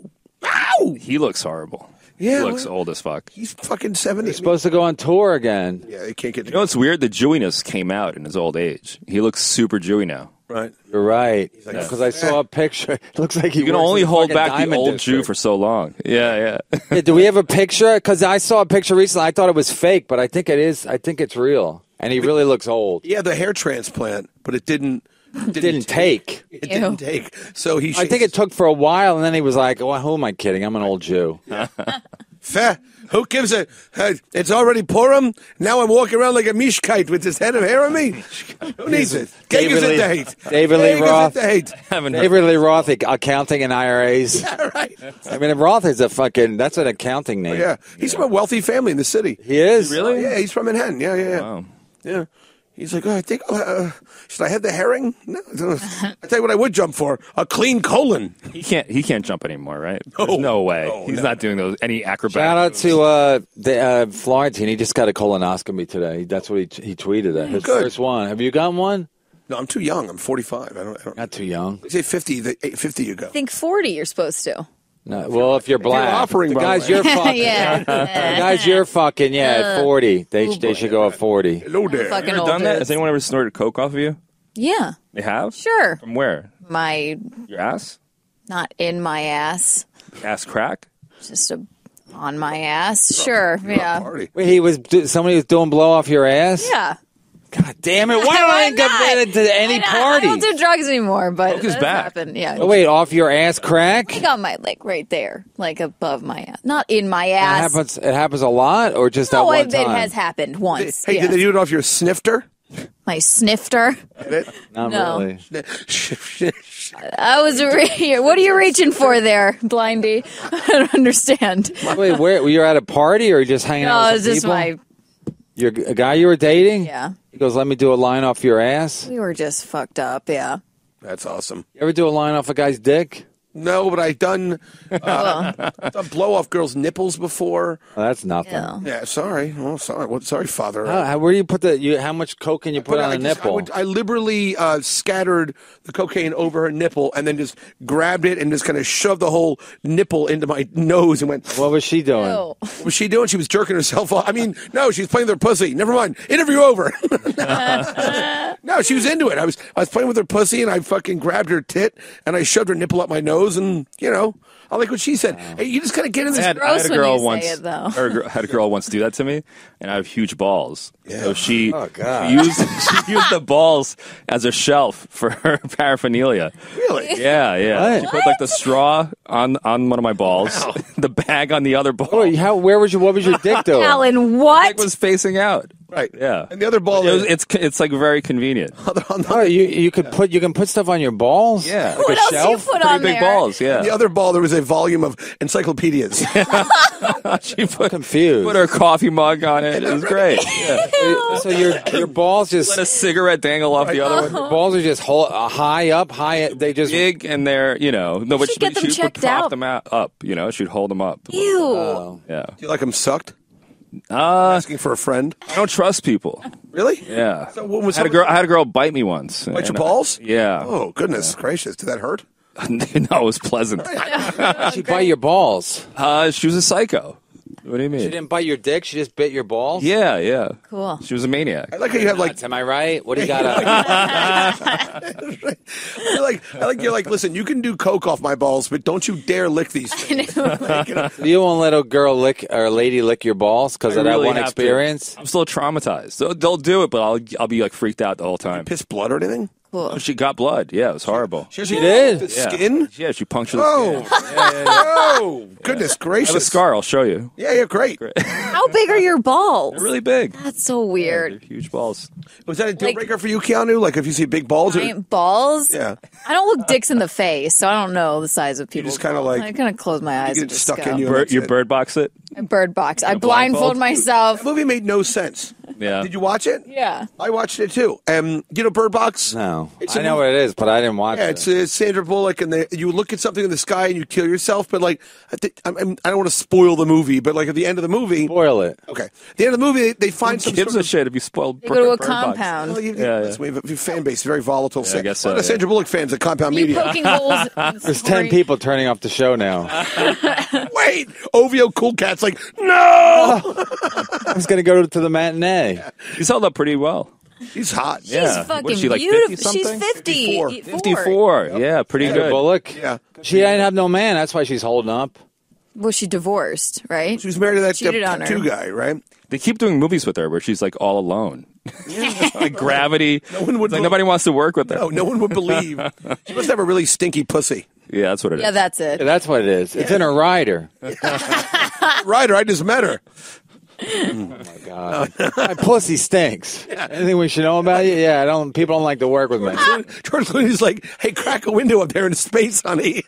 Ow! He looks horrible. Yeah, He looks well- old as fuck. He's fucking 70. He's supposed to go on tour again. Yeah, he can't get. You know what's weird? The Jewiness came out in his old age. He looks super Jewy now. Right. You're right. like, Because I saw a picture. It looks like You can only hold back the old Jew for so long. Yeah. Yeah, do we have a picture? Because I saw a picture recently. I thought it was fake, but I think it is. I think it's real. And he really looks old. He had the hair transplant, but it didn't take. It didn't take. So he. I think it took for a while, and then he was like, well, who am I kidding? I'm an old Jew. Fair. Who gives a? It's already Purim. Now I'm walking around like a mishkite with this head of hair on me. Who needs it? David Lee Roth. David Lee Roth, accounting and IRAs. Yeah, right. I mean, Roth is that's an accounting name. Yeah, he's from a wealthy family in the city. He is? Really? Yeah, he's from Manhattan. Yeah. Wow. Yeah. He's like, I think, should I have the herring? No. I tell you what I would jump for, a clean colon. He can't jump anymore, right? There's no way. He's not doing any acrobatic Shout out moves. to the Florentine. He just got a colonoscopy today. That's what he tweeted. His Good. first one. Have you gotten one? No, I'm too young. I'm 45. I don't. Not too young. They say 50. 50 you go. I think 40 you're supposed to. No, well, if you're black, offering, the by guys the way. you're fucking, Yeah. the guys you're fucking, at 40, they should go at 40. Hello there. Fucking Ever old done that? dudes. Has anyone ever snorted coke off of you? Yeah, They have? sure. From where? Your ass? Not in my ass, Ass crack? just on my ass. Sure, yeah. Party. Wait, somebody was doing blow off your ass? Yeah. God damn it! Why don't I get invited to any I party? don't do drugs anymore, but Coke is that's back. happened. Yeah. Oh, wait, off your ass crack? I got my right there, like above my ass, not in my It ass. happens a lot, or just that No, one it time? has happened once. Hey, yes. did they do it off your snifter? My snifter. Not No. really. I was. What are you reaching for there, Blindy? I don't understand. Wait, where you're at a party, or you just hanging No, out it with was some just people? my. A guy you were dating? Yeah. He goes, "Let me do a line off your ass." We were just fucked up. Yeah. That's awesome. You ever do a line off a guy's dick? No, but I've done blow off girls' nipples before. Well, that's nothing. Yeah. Yeah, sorry. Oh, sorry. What? Sorry, father. Where do you put how much coke can you put on a nipple? I liberally scattered the cocaine over her nipple and then just grabbed it and just kind of shoved the whole nipple into my nose and went. What was she doing? Ew. What was she doing? She was jerking herself off. I mean, no, she was playing with her pussy. Never mind. Interview over. No, she was into it. I was playing with her pussy and I fucking grabbed her tit and I shoved her nipple up my nose and, I like what she said. Hey, you just kind of get in this. I had gross a when girl you say once. it, though. Had a girl once do that to me, and I have huge balls. Yeah. So she God. used the balls as a shelf for her paraphernalia. Really? Yeah. What? She put like the straw on one of my balls, the bag on the other ball. Oh, what was your dick doing? Alan, The what? bag was facing out. Right. Yeah. And the other ball It's like very convenient. Oh, you can put stuff on your balls? Yeah. What Like a else you shelf. put Pretty on big there? balls. Yeah. the other ball, there was a volume of encyclopedias. She put Confused. her coffee mug on it. It was great. Yeah. So your balls just Let a cigarette dangle off the other one. your balls are just high up, they just Big and they're no, but should get them she would checked prop out. them up. She'd hold them up. Ew. Yeah. Do you like them sucked? Uh, Asking for a friend? I don't trust people. Really? Yeah. So when was I had a girl bite me once. Bite your And, balls? Yeah. Oh, goodness gracious. Did that hurt? No, it was pleasant. she bite your balls. She was a psycho. What do you She mean? didn't bite your dick. She just bit your balls. Yeah. Cool. She was a maniac. I like how you have like. Am I right? What do you got? You're like, listen, you can do coke off my balls, but don't you dare lick these things. You won't let a girl lick or a lady lick your balls because I of that really one have to. experience. I'm still traumatized. So they'll do it, but I'll be like freaked out the whole time. Piss blood or anything? Oh, she got blood. Yeah, it was horrible. She did? The Yeah. skin? Yeah, she punctured the Oh. skin. Oh, goodness I gracious. have a scar. I'll show you. Yeah, great. How big are your balls? They're really big. That's so They're weird. huge balls. Was that a deal breaker for you, Keanu? Like if you see big balls? Giant balls? Yeah. I don't look dicks in the face, so I don't know the size of people's just kinda balls. like- I kind of close my eyes get and it just stuck go. in you. You That's it. bird box it? Bird box. I blindfold? blindfold myself. That movie made no sense. Yeah. Did you watch it? Yeah. I watched it too. Bird Box? No, It's I a know movie- what it is, but I didn't watch Yeah, it. it's Sandra Bullock, and you look at something in the sky and you kill yourself. But like, I don't want to spoil the movie, but like at the end of the movie, Spoil it. okay, at the end of the movie, they find some Gives sort a of. shit if you spoil They go to a Bird Box. compound. Well, Yeah. listen, we have a fan base, very volatile. I guess so, A lot of yeah. Sandra Bullock fans at Compound You Media. poking holes. in There's story. 10 people turning off the show now. Wait, OVO Cool Cat's like, no. I was going to go to the matinee. He's held up pretty well. She's hot. She's Yeah. fucking What is she, like, beautiful. 50-something? She's 50. 54. Yeah, pretty Sandra good. Bullock. Yeah. She didn't have no man. That's why she's holding up. Well, she divorced, right? She was married to that Cheated on her. tattoo guy, right? They keep doing movies with her where she's like all alone. Like Gravity. No one would It's like nobody wants to work with her. No one would believe. She must have a really stinky pussy. Yeah, that's what it is. Yeah, that's it. Yeah, that's what it is. It's in her rider. Ryder, I just met her. God, my pussy stinks. Anything we should know about you? Yeah, I don't. People don't like to work with me. George Clooney's like, hey, crack a window up there in space, honey.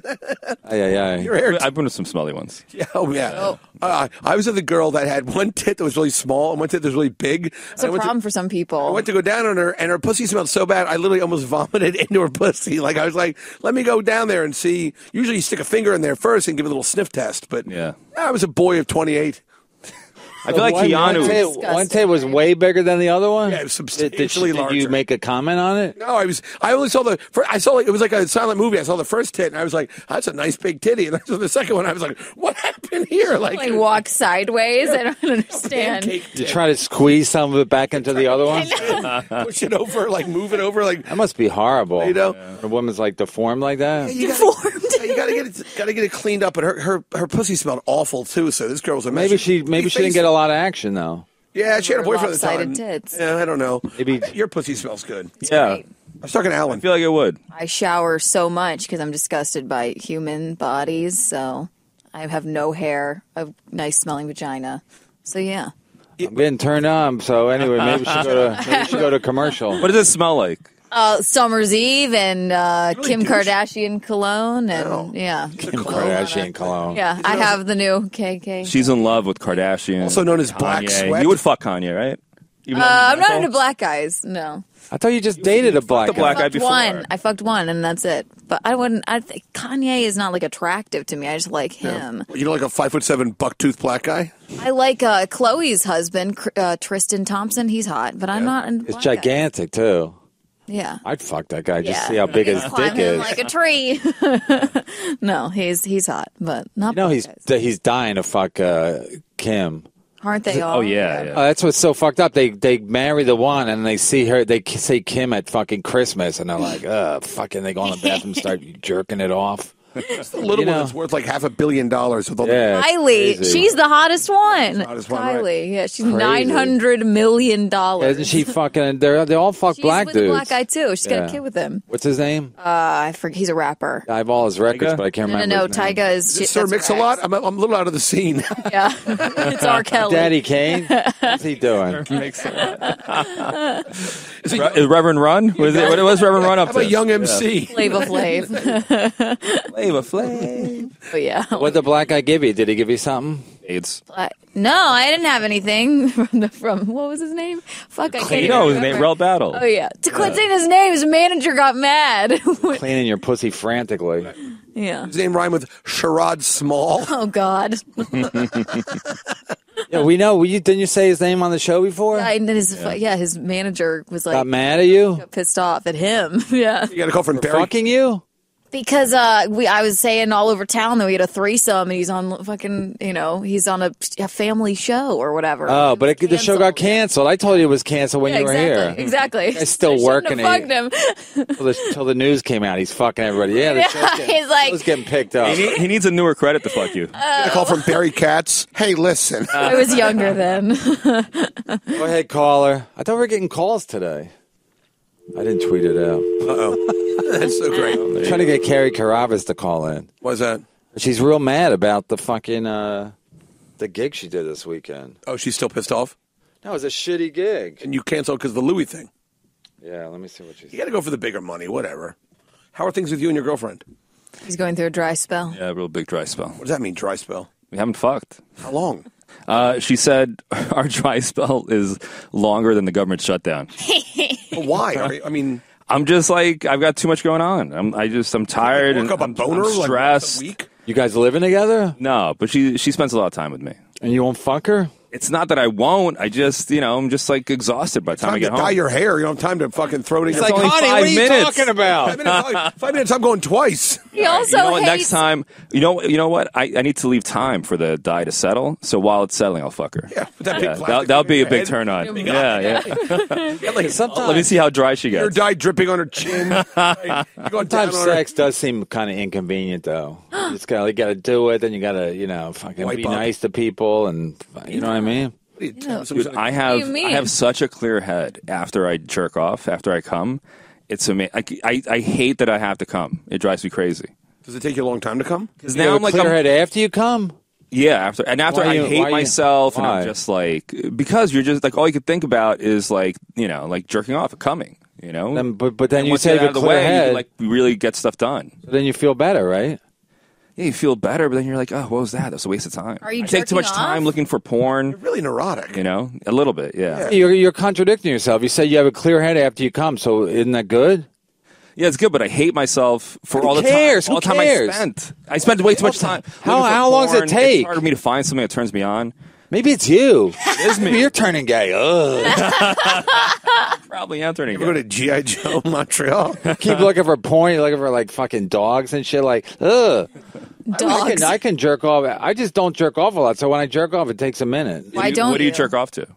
Your hair. I've been with some smelly ones. Yeah, oh, yeah. I was with a girl that had one tit that was really small and one tit that was really big. It's a problem for some people. I went to go down on her, and her pussy smelled so bad, I literally almost vomited into her pussy. Like, I was like, let me go down there and see. Usually you stick a finger in there first and give a little sniff test. But Yeah. I was a boy of 28. I feel like Keanu. One tit was way bigger than the other one. Yeah, it was substantially did larger. you make a comment on it? No, I only saw it was like a silent movie. I saw the first tit, and I was like, that's a nice big titty. And then the second one, I was like, what happened here? Like walk sideways. I don't understand. pancake You tit. try to squeeze some of it back into the other one. Push it over, like move it over, like That must be horrible. You know? A woman's like deformed like that. you gotta get it cleaned up. But her pussy smelled awful too. So this girl was a mess. Maybe she didn't get a lot of action though. Yeah, she had a boyfriend at the time. Lopsided tits. Yeah, I don't know. Maybe- Your pussy smells good. Yeah. Great. I was talking to I Alan. feel like it would. I shower so much because I'm disgusted by human bodies. So I have no hair, a nice smelling vagina. So yeah. I'm getting turned on. So anyway, maybe we should go to commercial. What does it smell like? Summer's Eve and Kim douche. Kardashian cologne and yeah. Kim Kardashian cologne. Yeah, I have the new KK. She's in love with Kardashian. Also known as Black Kanye. Sweat. You would fuck Kanye, right? Even though I'm he's not into mental? black guys. No. I thought you just dated a black the black guy. guy before. I fucked one, and that's it. But I wouldn't. I think Kanye is not like attractive to me. I just like him. You know, like a 5'7" bucktooth black guy. I like Chloe's husband, Tristan Thompson. He's hot, but I'm not into It's black guys. gigantic too. Yeah. I'd fuck that guy. Just Yeah. see how big his Climb dick him is. like a tree. No, he's hot, but not. No, black guys. he's dying to fuck Kim. Aren't they all? Oh, yeah. That's what's so fucked up. They marry the one and they see her. They say Kim at fucking Christmas and they're like, fucking. They go in the bathroom, and start jerking it $. The little You know. one that's worth like $500 million with all Yeah, it's Kylie, crazy. she's the hottest one. hottest one, right. Kylie, yeah, she's Crazy. $900 million. Isn't she fucking? They all fuck She's black with dudes. a black guy too. She's got Yeah. a kid with him. What's his name? I forget. He's a rapper. I have all his records, Tyga? but I can't No, remember. his name. Tyga is. Is it Sir that's her Mix-a-Lot? ex. I'm a little out of the scene. Yeah, it's R. Kelly. Daddy Kane. What's he doing? Is Reverend Run? What was Reverend Run up I'm to? a young MC. Flavor Flav. Flavor Flav. But yeah. What the black guy give you? Did he give you something? AIDS. No, I didn't have anything from what was his name? Fuck, I can't You even know his remember. name, Rel Battle. Oh yeah, to quit saying his name, his manager got mad. Cleaning your pussy frantically. Yeah. His name rhymed with Sherrod Small. Oh God. Yeah, we know. Didn't you say his name on the show before? His manager was like Got mad at you? pissed off at him. Yeah. You got a call from Barry. Fucking you? Because I was saying all over town that we had a threesome, and he's on fucking, he's on a family show or whatever. Oh, but the show got canceled. I told you it was canceled when Yeah, you were here. Exactly. Guy's still I shouldn't working have it. fucked him. Till the news came out. He's fucking everybody. Yeah, the show's He's like- show's getting picked up. He needs a newer credit to fuck you. Got a call from Barry Katz. Hey, listen. I was younger then. Go ahead, caller. I thought we were getting calls today. I didn't tweet it out. That's so great. I'm trying to get Carrie Caravas to call in. What's that? She's real mad about the fucking the gig she did this weekend. Oh, she's still pissed off? That was a shitty gig. And you canceled because of the Louis thing. Yeah, let me see what she You said. got to go for the bigger money, whatever. How are things with you and your girlfriend? He's going through a dry spell. Yeah, real big dry spell. What does that mean, dry spell? We haven't fucked. How long? She said our dry spell is longer than the government shutdown. Well, why? I mean, I'm just like, I've got too much going on. I'm tired work and up a I'm boner like stressed. once a week? You guys living together? No, but she spends a lot of time with me. And you won't fuck her? It's not that I won't. I just, I'm just like exhausted by the time I get home. Dye your hair. You don't have time to fucking throw it in It's your like, only honey, 5 what are you minutes. talking about? 5 minutes, I'm going twice. He also You know what? hates. Next time, you know what? I need to leave time for the dye to settle. So while it's settling, I'll fuck her. Yeah, with that big plastic that'll be a on your big head. turn on. Big Yeah. Yeah, like Sometimes- Let me see how dry she your gets. dye dripping on her chin. Right? You're going down Sometimes on her. sex does seem kind of inconvenient, though. You just gotta do it, then you gotta, fucking Wipe be up. nice to people, and you know what I mean. Dude, I do you mean? have such a clear head after I jerk off, after I come. It's amazing. I hate that I have to come. It drives me crazy. Does it take you a long time to come? Because You now have I'm a like, clear head after you come. yeah, after Why I you- hate why you- myself, and why? I'm just like, because you're just like, all you can think about is like, like jerking off and coming, Then, but then And you once say get you out of the clear way, you head, can, like really get stuff done. then you feel better, right? Yeah, you feel better, but then you're like, oh, what was that? That's a waste of time. Are you I take too much jerking time off? looking for porn, You're really neurotic. a little bit, yeah. You're contradicting yourself. You say you have a clear head after you come, so isn't that good? Yeah, it's good, but I hate myself for Who all the cares? time. All Who the time cares? I spent way too much time. How- looking for how long does it porn. take? It's hard for me to find something that turns me on. Maybe it's you. It is me. Maybe you're turning gay. Ugh. Probably am turning. You go to G.I. Joe Montreal. Keep looking for porn. You're looking for like fucking dogs and shit. Like, ugh. Dogs. I can jerk off. I just don't jerk off a lot. So when I jerk off, it takes a minute. Why don't What do you you? jerk off to?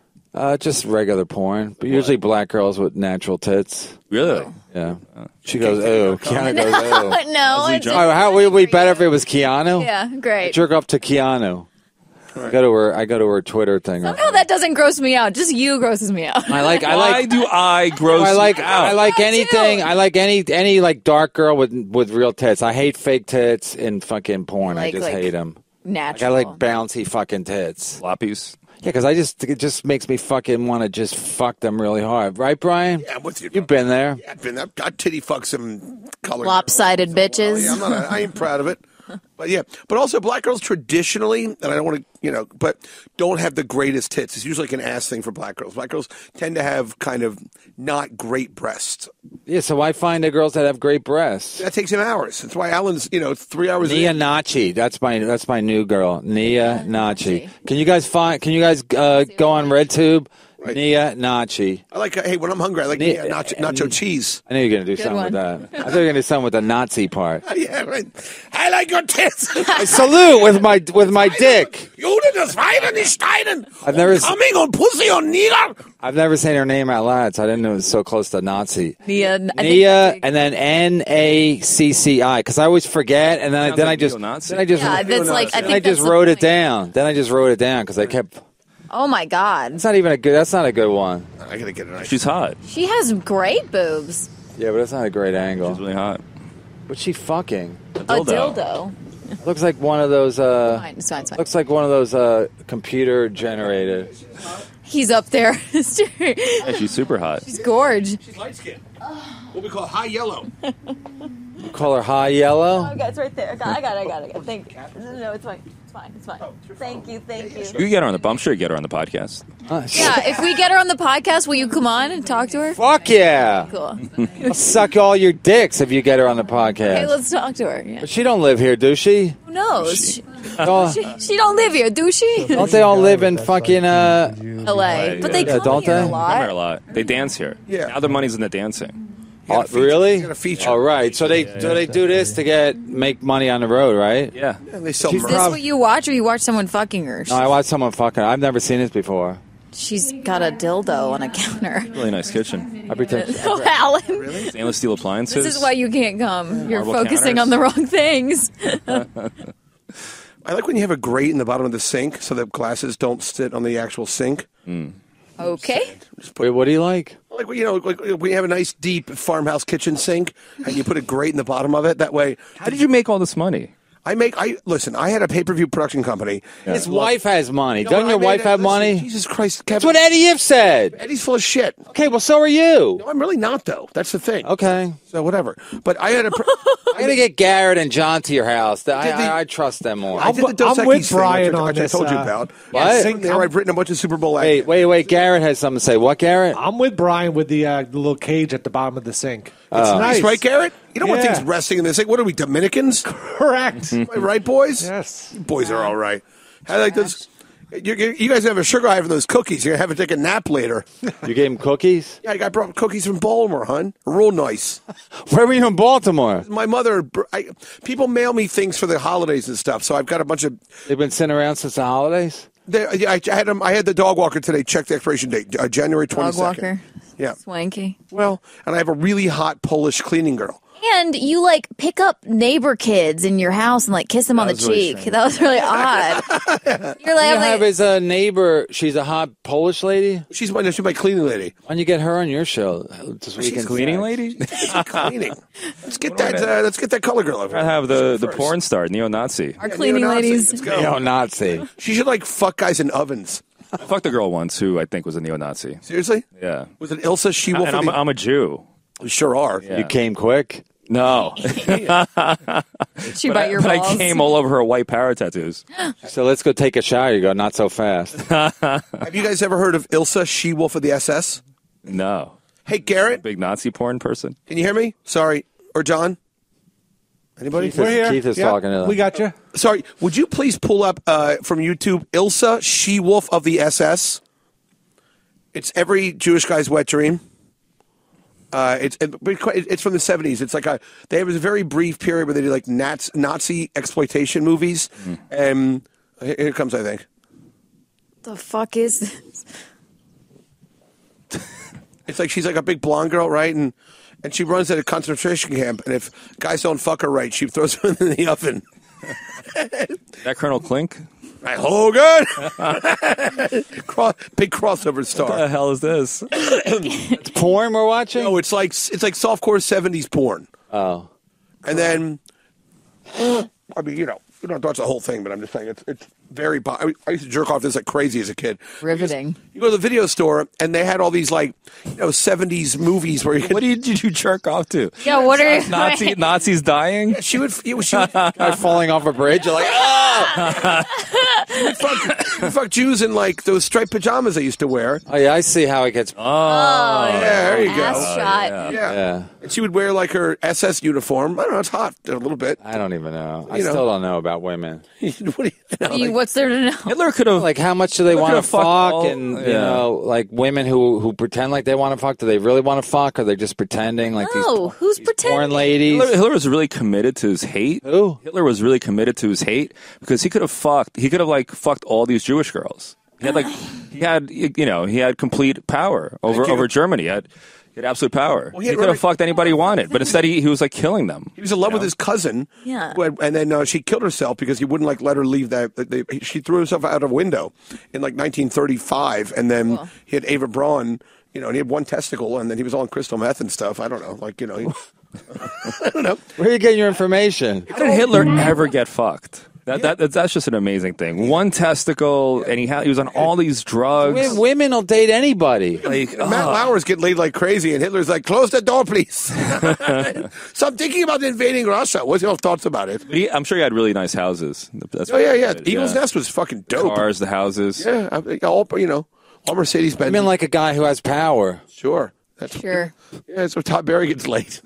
Just regular porn, but usually black girls with natural tits. Really? Yeah. She goes, oh. Keanu goes, oh. No, it's Oh, how would we better if it was Keanu? yeah, great. Jerk off to Keanu. I go to her Twitter thing. Somehow that doesn't gross me out. Just you grosses me out. I like Why do I gross? I like Me anything. too. I like any like dark girl with real tits. I hate fake tits in fucking porn. I Like- just like hate them. I Natural. like bouncy fucking tits. floppies. Yeah, because it just makes me fucking want to just fuck them really hard, right, Brian? Yeah, I'm with you. You've been there. Yeah, I've been there. Got titty fuck some color. Lopsided bitches. Yeah, I ain't proud of it. But yeah, but also black girls traditionally, and I don't want to, but don't have the greatest tits. It's usually like an ass thing for black girls. Black girls tend to have kind of not great breasts. Yeah, so I find the girls that have great breasts. That takes him hours. That's why Alan's, 3 hours. Nia Nachi, that's my new girl. Nia Nachi. Can you guys go on RedTube? Right. Nia Nachi. I like. Hey, when I'm hungry, I like nacho cheese. I knew you were going to do something with that. I thought you were going to do something with the Nazi part. Yeah, right. I like your tits. I salute with my dick. Juden des Weiden ist Steinen. I've never- coming on pussy on nigger. I've never seen her name out loud, so I didn't know it was so close to Nazi. Nia, Nia and then Nacci, because I always forget, and then Sounds I like just neo-Nazi. then I just Yeah, that's like I then think I just that's the wrote it point. down. Then I just wrote it down because I kept. Oh my god, It's not even a good. That's not a good one. I gotta get it. Nice. She's hot. she has great boobs. Yeah, but it's not a great She's angle. really hot. What's she fucking? A dildo. Looks like one of those. Fine, it's fine, it's fine. Looks like one of those computer generated. He's up there. He's Yeah, she's super hot. gorge. She's light skin. What we call high yellow. You call her high yellow. Okay, it's right there. I got it. Thank you. No, it's fine. It's fine. Thank you. You can get her on the. I'm sure you get her on the podcast. Yeah, if we get her on the podcast, will you come on and talk to her? Fuck yeah! Cool. I'll suck all your dicks if you get her on the podcast. Okay, let's talk to her. Yeah. But she don't live here, do she? Who knows? Oh, She don't live here, do she? don't they all live in fucking LA. But they Yeah, come don't here they? a Come here a lot. lot. They dance here. Yeah. Now the money's in the dancing. Oh, feature. really? You got a feature. All right. So they do this to make money on the road, right? Yeah. And they sell She's merch. Is this what you watch, or you watch someone fucking her? No, I watched someone fucking. I've never seen this before. She's got a dildo on a counter. Really nice kitchen. I pretend. Oh, Alan. Stainless steel appliances. This is why you can't come. You're Marble focusing counters. on the wrong things. I like when you have a grate in the bottom of the sink so that glasses don't sit on the actual sink. Okay. Wait, what do you like? Like like when you have a nice deep farmhouse kitchen sink and you put a grate in the bottom of it. That way, How did you make all this money? listen. I had a pay-per-view production company. His wife has money. No, Doesn't I your made wife it- have listen, money? Jesus Christ, Kevin. That's what Eddie If said. Eddie's full of shit. Okay, well, so are you. No, I'm really not though. That's the thing. Okay. So whatever. But I had a. I'm gonna get Garrett and John to your house. the- I trust them more. I did the Dos I'm with Equis thing, Brian which I- on which I this, told you about. What? Sing there. I've written a bunch of Super Bowl ads. Wait. Garrett has something to say. What, Garrett? I'm with Brian with the little cage at the bottom of the sink. It's nice, Nice, right, Garrett? You don't want Yeah. things resting in the sink. What are we, Dominicans? Correct. Am I right, boys? Yes. You boys are all right. I like this. You guys have a sugar high from those cookies. You're going to have to take a nap later. You gave him cookies? Yeah, I brought cookies from Baltimore, hon. Real nice. Where were you in Baltimore? My mother, people mail me things for the holidays and stuff, so I've got a bunch of... They've been sitting around since the holidays? I had the dog walker today. Check the expiration date, January 22nd. Dog walker. Yeah. Swanky. Well, and I have a really hot Polish cleaning girl. And you like pick up neighbor kids in your house and like kiss them on the was really cheek. strange. That was really odd. You're like, You I'm have like, his neighbor. She's a hot Polish lady. She's my cleaning lady. Why don't you get her on your show? This weekend? Cleaning lady? She's cleaning. Let's get that color girl over. I here. have the First. porn star, neo-Nazi. our cleaning Neo-Nazi. ladies. Let's go. Neo-Nazi. She should like fuck guys in ovens. I fucked a girl once who I think was a neo-Nazi. Seriously? Yeah. Was it Ilsa She-Wolf? And I'm a Jew. We sure are. Yeah. You came quick. No. She bite your but balls. I came all over her white power tattoos. So let's go take a shower. You go, not so fast. Have you guys ever heard of Ilsa She-Wolf of the SS? No. Hey, Garrett, Big Nazi porn person. can you hear me? Sorry. Or John? Anybody? Keith is- Keith is talking to them. We got you. Sorry. Would you please pull up from YouTube Ilsa She-Wolf of the SS? It's every Jewish guy's wet dream. It's from the 70s. It's like they have a very brief period where they did like Nazi exploitation movies. And here it comes, I think. The fuck is this? It's like she's like a big blonde girl, right? And she runs at a concentration camp. And if guys don't fuck her right, she throws them in the oven. That Colonel Klink? Right, Hogan! Big crossover What the star. hell is this? Porn we're watching? No, it's like softcore 70s porn. Oh. And then, I mean, you don't have to watch the whole thing, but I'm just saying it's very. I used to jerk off this like crazy as a kid. Riveting. You go to the video store and they had all these like 70s movies where you could. What did you jerk off to? Yeah, what are you? Nazis dying? She would Guy falling off a bridge. You're like, oh! fuck Jews in like those striped pajamas they used to wear. Oh, yeah, I see how it gets. Oh, Yeah, there you go. ass shot. Yeah. Yeah. And she would wear like her SS uniform. I don't know, it's hot a little bit. I don't even know. I You know. still don't know about women. What do you know, like- What's there to know? Hitler could have. Like, how much do they Look want at to a fuck fuck? all- And, you yeah. know, like women who pretend like they want to fuck, do they really want to fuck? Or are they just pretending like No, who's these pretending? porn ladies? Hitler was really committed to his hate. Who? Hitler was really committed to his hate because he could have fucked all these Jewish girls. He had complete power over Germany. He had absolute power. Well, he could have fucked anybody he wanted, but instead he was like killing them. He was in love with his cousin. Yeah. And then she killed herself because he wouldn't let her leave she threw herself out of a window in like 1935. And then he had Ava Braun, and he had one testicle and then he was all on crystal meth and stuff. I don't know. Like, I don't know. Where are you getting your information? How did Hitler ever get fucked? That's just an amazing thing. One testicle, and he was on all these drugs. Women will date anybody. Like, Matt Lauer's getting laid like crazy, and Hitler's like, close the door, please. So I'm thinking about invading Russia. What's your thoughts about it? I'm sure he had really nice houses. That's Oh, yeah. good, Eagle's Nest was fucking dope. Cars, the houses. Yeah, all Mercedes-Benz. I mean, like a guy who has power. Sure. Sure. Yeah, so Todd Berry gets laid.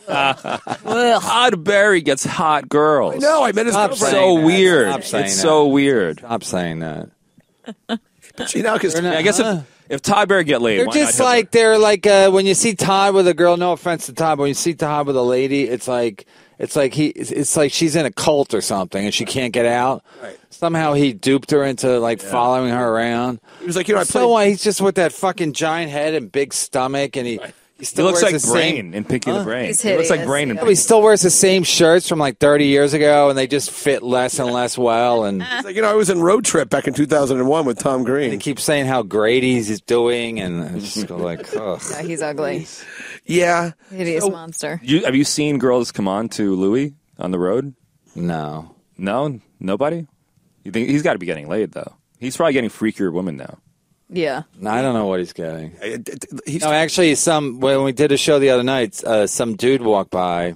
Ugh. Todd Berry gets hot girls. No, I meant his Stop girlfriend. saying So that. weird. Stop saying It's that. so weird. Stop saying that. See, now, because I guess if Todd Berry get laid, They're why just not Hitler? like when you see Todd with a girl. No offense to Todd, but when you see Todd with a lady, it's like she's in a cult or something and she can't get out. Right. Somehow he duped her into following her around. he was like, I So played. he's just with that fucking giant head and big stomach, and he He still looks wears like the Brain same. in Pinky the Brain. He's He looks like hideous, Brain in yeah. He Pinky. still wears the same shirts from like 30 years ago, and they just fit less and less well. And It's like, I was in Road Trip back in 2001 with Tom they Green. keep saying how great he's doing, and it's just like, ugh. Yeah, he's ugly. Yeah. Hideous monster. Have you seen girls come on to Louis on the road? No. No, nobody. You think he's got to be getting laid though? He's probably getting freakier women now. Yeah. No, I don't know what he's getting. He's, No, actually, when we did a show the other night, some dude walked by.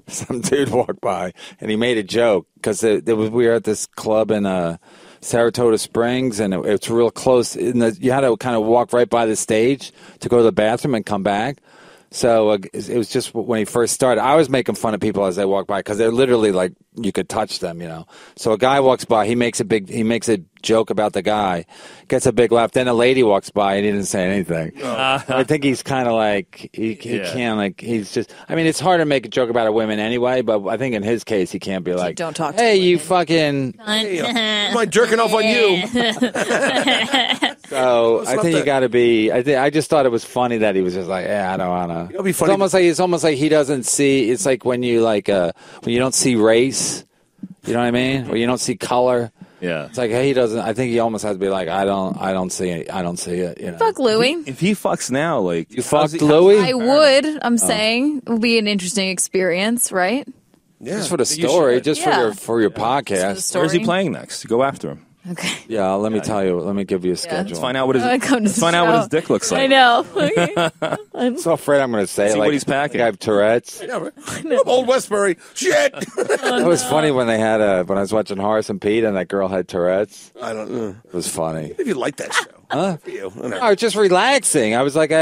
And he made a joke because we were at this club in Saratoga Springs, and it's real close. You had to kind of walk right by the stage to go to the bathroom and come back. So it was just when he first started. I was making fun of people as they walk by because they're literally like you could touch them, you know. So a guy walks by, he makes a joke about the guy, gets a big laugh. Then a lady walks by and he didn't say anything. I think he's kind of like he can't like he's just. I mean, it's hard to make a joke about a woman anyway, but I think in his case he can't be like, don't talk to hey, women. you fucking. Am I jerking off on you? So I think you got to be. I just thought it was funny that he was just like, I don't wanna. It'll be funny. It's almost like he doesn't see. It's like when you when you don't see race. You know what I mean? Or you don't see color. Yeah. It's like he doesn't. I think he almost has to be like, I don't see it. I don't see it. You know. Fuck Louis. If he fucks now, like You fucked Louis. I would. I'm saying it would be an interesting experience, right? Yeah. Just for the story, should. just for your podcast. Just for the where's he story. playing next? Go after him. Okay. Yeah, let me tell you. Let me give you a schedule. Let's find out what his I come to the find out what show. his dick looks like. I know. Okay. I'm so afraid I'm going to say See it. what Like, he's packing. I have Tourette's. Yeah, right. From Old Westbury. Shit. It was funny when they had when I was watching Horace and Pete and that girl had Tourette's. I don't know. It was funny. If you like that show. Huh? For you. I I know. was just relaxing. I was like,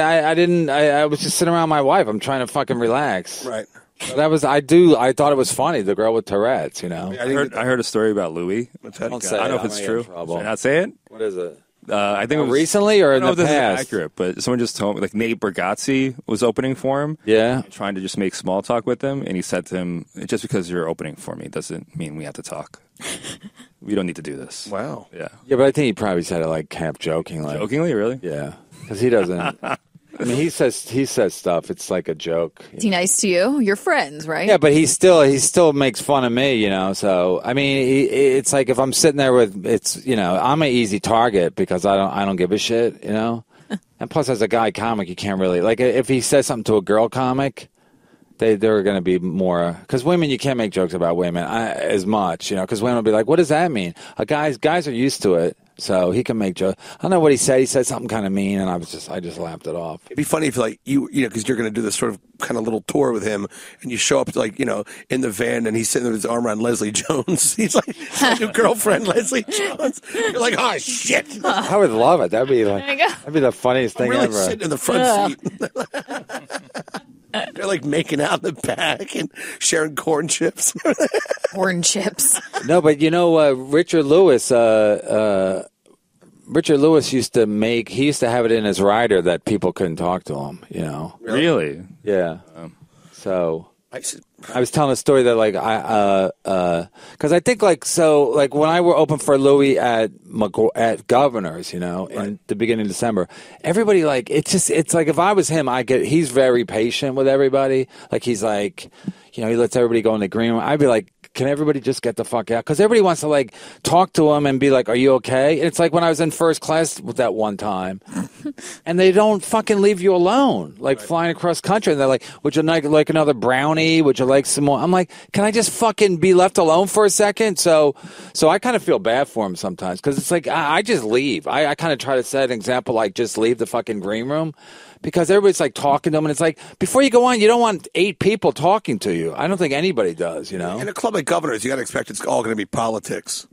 I was just sitting around my wife. I'm trying to fucking relax. Right. That was, I thought it was funny. The girl with Tourette's, you know. I heard a story about Louis. What's that? Don't I say don't know it. if it's I'm gonna true. get in trouble. Should I not say it? What is it? I think it was Recently or I in don't know the if this past? is accurate, but someone just told me, like Nate Bargatze was opening for him. Yeah. Trying to just make small talk with him, and he said to him, "Just because you're opening for me doesn't mean we have to talk. We don't need to do this." Wow. Yeah. Yeah, but I think he probably said it like half jokingly. Jokingly, really? Yeah, because he doesn't. I mean, he says stuff. It's like a joke. Is he nice to you? You're friends, right? Yeah, but he still makes fun of me, you know. So I mean, it's like if I'm sitting there I'm an easy target because I don't give a shit, you know. And plus, as a guy comic, you can't really like if he says something to a girl comic. They're going to be more because women you can't make jokes about women as much, you know. Because women will be like, "What does that mean?" Guys are used to it, so he can make jokes. I don't know what he said. He said something kind of mean, and I just laughed it off. It'd be funny if like you know, because you're going to do this sort of kind of little tour with him, and you show up like, you know, in the van, and he's sitting there with his arm around Leslie Jones. He's like his new girlfriend, Leslie Jones. You're like, oh shit! I would love it. That'd be the funniest I'm thing really ever. sitting in the front seat. They're like making out in the back and sharing corn chips. Corn chips. No, but you know, Richard Lewis. Richard Lewis used to have it in his rider that people couldn't talk to him. You know. Really? Yeah. So I said, I was telling a story that like because I think like when I were open for Louis at Governor's, you know, in the beginning of December, everybody like it's like if I was him, he's very patient with everybody. Like he's like, you know, he lets everybody go in the green room. I'd be like, can everybody just get the fuck out? Because everybody wants to like talk to him and be like, are you okay? And it's like when I was in first class with that one time, and they don't fucking leave you alone, like flying across country. And they're like, would you like another brownie? Would you like some more? I'm like, can I just fucking be left alone for a second? So I kind of feel bad for him sometimes because it's like I just leave. I kind of try to set an example, like just leave the fucking green room. Because everybody's like talking to them, and it's like before you go on, you don't want 8 people talking to you. I don't think anybody does, you know. in a club like Governor's, you got to expect it's all going to be politics.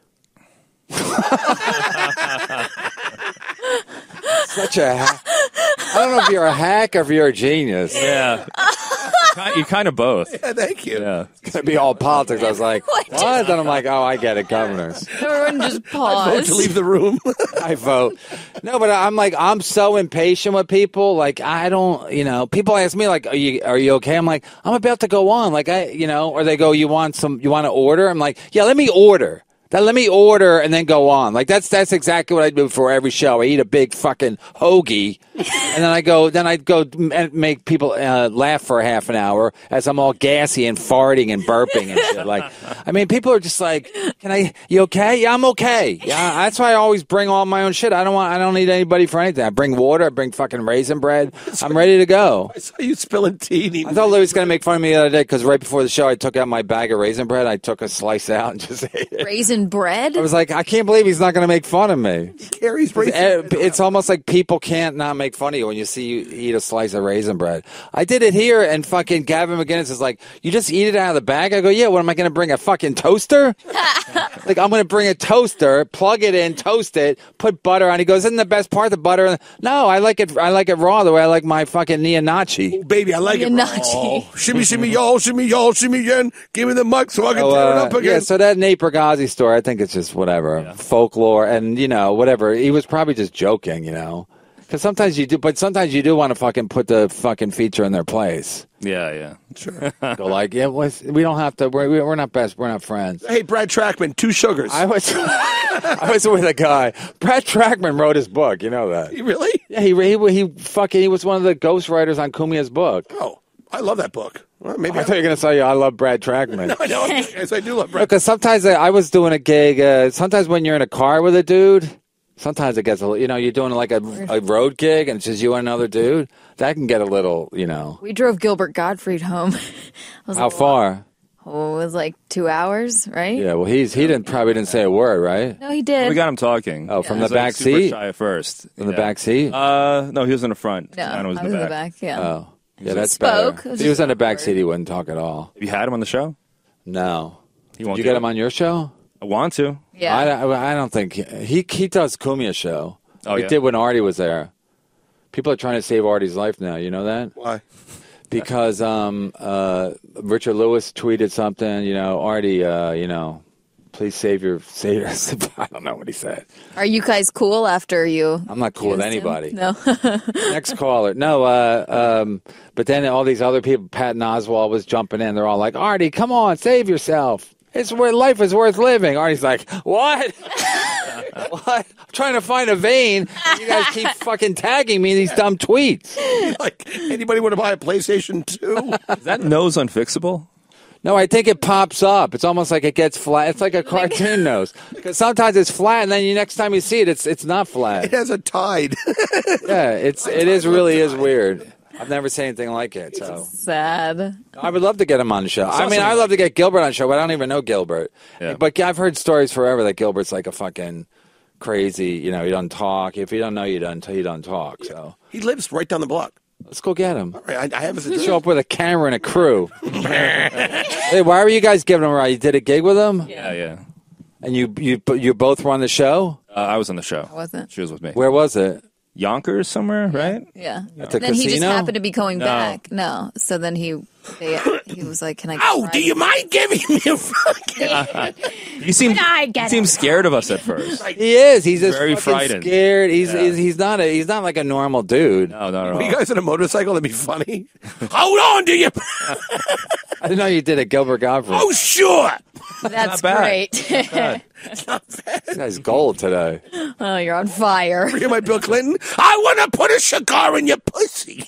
Such a hack. I don't know if you're a hack or if you're a genius. Yeah. You're kind of both. Yeah, thank you. Yeah. It's going to be all politics. I was like, what? Then I'm like, oh, I get it, Governors. Everyone just Vote pause. to leave the room. I vote. No, but I'm like, I'm so impatient with people. Like, I don't, you know, people ask me like, are you okay? I'm like, I'm about to go on. Like, or they go, you want to order? I'm like, yeah, let me order. Let me order and then go on. Like that's exactly what I do for every show. I eat a big fucking hoagie, and then I go and make people laugh for a half an hour as I'm all gassy and farting and burping and shit. Like, I mean, people are just like, you okay? Yeah, I'm okay. Yeah, that's why I always bring all my own shit. I don't need anybody for anything. I bring water. I bring fucking raisin bread. I'm ready to go. I saw you spilling tea. I thought Louis was going to make fun of me the other day because right before the show I took out my bag of raisin bread. I took a slice out and just ate it. Raisin raisin bread? I was like, I can't believe he's not going to make fun of me. Carrie's raisin. It's almost like people can't not make fun of you when you see you eat a slice of raisin bread. I did it here, and fucking Gavin McGinnis is like, you just eat it out of the bag? I go, yeah, what am I going to bring, a fucking toaster? Like, I'm going to bring a toaster, plug it in, toast it, put butter on. He goes, isn't the best part the butter? No, I like it raw the way I like my fucking Neonachi. Oh, baby, I like it. Nachi. Oh, shimmy, shimmy, y'all, shimmy, yen. Give me the mug so I can tear it up again. Yeah, so that Nate Bargatze story, I think it's just whatever, folklore, and, whatever. He was probably just joking, Because sometimes you do, but sometimes you do want to fucking put the fucking feature in their place. Yeah. Sure. Go like, yeah, we don't have to, we're not best, we're not friends. Hey, Brad Trackman, 2 sugars. I was with a guy. Brad Trackman wrote his book. You know that? Really? Yeah, he was one of the ghostwriters on Kumia's book. Oh, I love that book. Well, maybe I thought you were going to say I love Brad Trackman. I know. Yes, I do love Brad. Because sometimes I was doing a gig. Sometimes when you're in a car with a dude, sometimes it gets a little, you're doing like a road gig and it's just you and another dude. That can get a little, We drove Gilbert Gottfried home. How far? Oh, it was like 2 hours, right? Yeah, well, he probably didn't say a word, right? No, he did. We got him talking. Oh, from He the was, back super seat? shy at first. In the back seat? No, he was in the front. No, Anna was I was in the back, yeah. Oh, yeah, that's spoke. better. It was If he was just in the back awkward. seat, he wouldn't talk at all. Have you had him on the show? No. He won't Did you do get it. him on your show? I want to. Yeah. I don't think he does Kumia's show. Oh, He yeah? did when Artie was there. People are trying to save Artie's life now. You know that? Why? Because Richard Lewis tweeted something. Artie, please save your. I don't know what he said. Are you guys cool after you? I'm not cool with used him? anybody. No. Next caller. No, but then all these other people, Patton Oswalt was jumping in. They're all like, Artie, come on, save yourself. It's where life is worth living. Artie's like, what? What? I'm trying to find a vein. And you guys keep fucking tagging me in these dumb tweets. Like, anybody want to buy a PlayStation 2? Is that nose unfixable? No, I think it pops up. It's almost like it gets flat. It's like a cartoon nose. Because sometimes it's flat, and then next time you see it, it's not It flat. has a tide. Yeah, it really is weird. I've never seen anything like it. So Sad. I would love to get him on the show. I mean, I'd love to get Gilbert on the show, but I don't even know Gilbert. Yeah. But I've heard stories forever that Gilbert's like a fucking crazy. He doesn't talk. If you don't know, he doesn't talk. So He lives right down the block. let's go get him. All right, I have his address. Show up with a camera and a crew. Hey, why were you guys giving him a ride? You did a gig with him, Yeah. and you both were on the show. I was on the show. I wasn't. She was with me. Where was it? Yonkers somewhere, right? Yeah. At the Then he just casino? happened to be going No. back. No. So then he was like, "Can I?" Oh, do you mind giving me a fucking... He seemed scared of us at first. He is. He's just Very fucking frightened. scared. He's not like a normal dude. No, not at Were you all. guys on a motorcycle? That'd be funny. Hold on, do you? I didn't know you did a Gilbert Gottfried. Oh, sure. That's Not bad. great. This guy's gold today. Oh, you're on fire. Hear my Bill Clinton? I want to put a cigar in your pussy.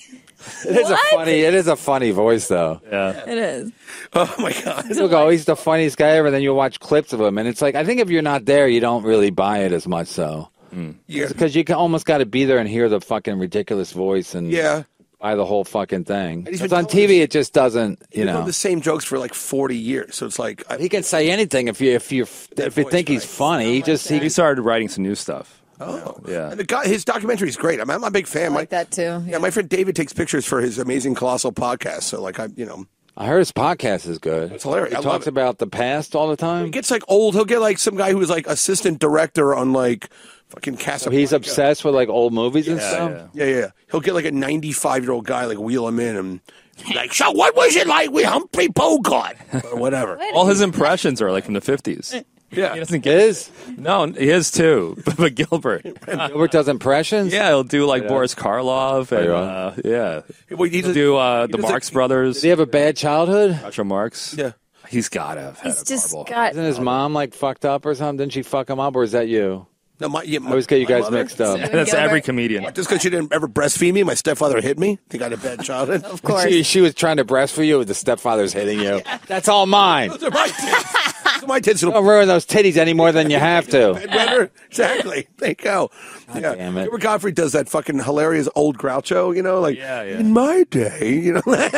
It is a funny voice though. Yeah. It is. Oh, my God. You'll go, he's the funniest guy ever. Then you'll watch clips of him, and it's like I think if you're not there, you don't really buy it as much. So Yeah. because you almost got to be there and hear the fucking ridiculous voice and Yeah. buy the whole fucking thing. he's Because been on telling TV, it just doesn't. He's told the same jokes for like 40 years. So it's like... He can say anything if you voice, think he's right. funny. He started writing some new stuff. Oh. Yeah. And the guy, his documentary is great. I'm a big fan. I like that too. Yeah, my friend David takes pictures for his amazing Colossal podcast. So, like, I heard his podcast is good. It's hilarious. He I love talks it. about the past all the he time. gets like old. He'll get like some guy who was like assistant director on like fucking So Casablanca. he's obsessed with like old movies and stuff. Yeah. Yeah. He'll get like a 95-year-old guy, like wheel him in and be like, so what was it like with Humphrey Bogart? Or whatever. All his impressions are like from the 50s. Yeah. He doesn't It is. No, he is too. But Gilbert. Gilbert does impressions. Yeah, he'll do like Boris Karloff and Oh, yeah. Well, he He'll does- do he the does Marx it- Brothers. Did he have a bad childhood? Groucho Marx. Yeah. He's got to have had He's a just horrible. got. Isn't his mom like fucked up or something? Didn't she fuck him up, or is that you? No, I always get you my guys mother- mixed up. That's every comedian. Just because she didn't ever breastfeed me, my stepfather hit me. Think I had a bad childhood. Of course. She was trying to breastfeed you with the stepfather's hitting you. That's all mine. Those are my tits. Those are my tits. Don't ruin those titties any more than you have to. Bedwetter. Exactly. There you go. Yeah. damn it. Gilbert Gottfried does that fucking hilarious old Groucho, like, Yeah. in my day,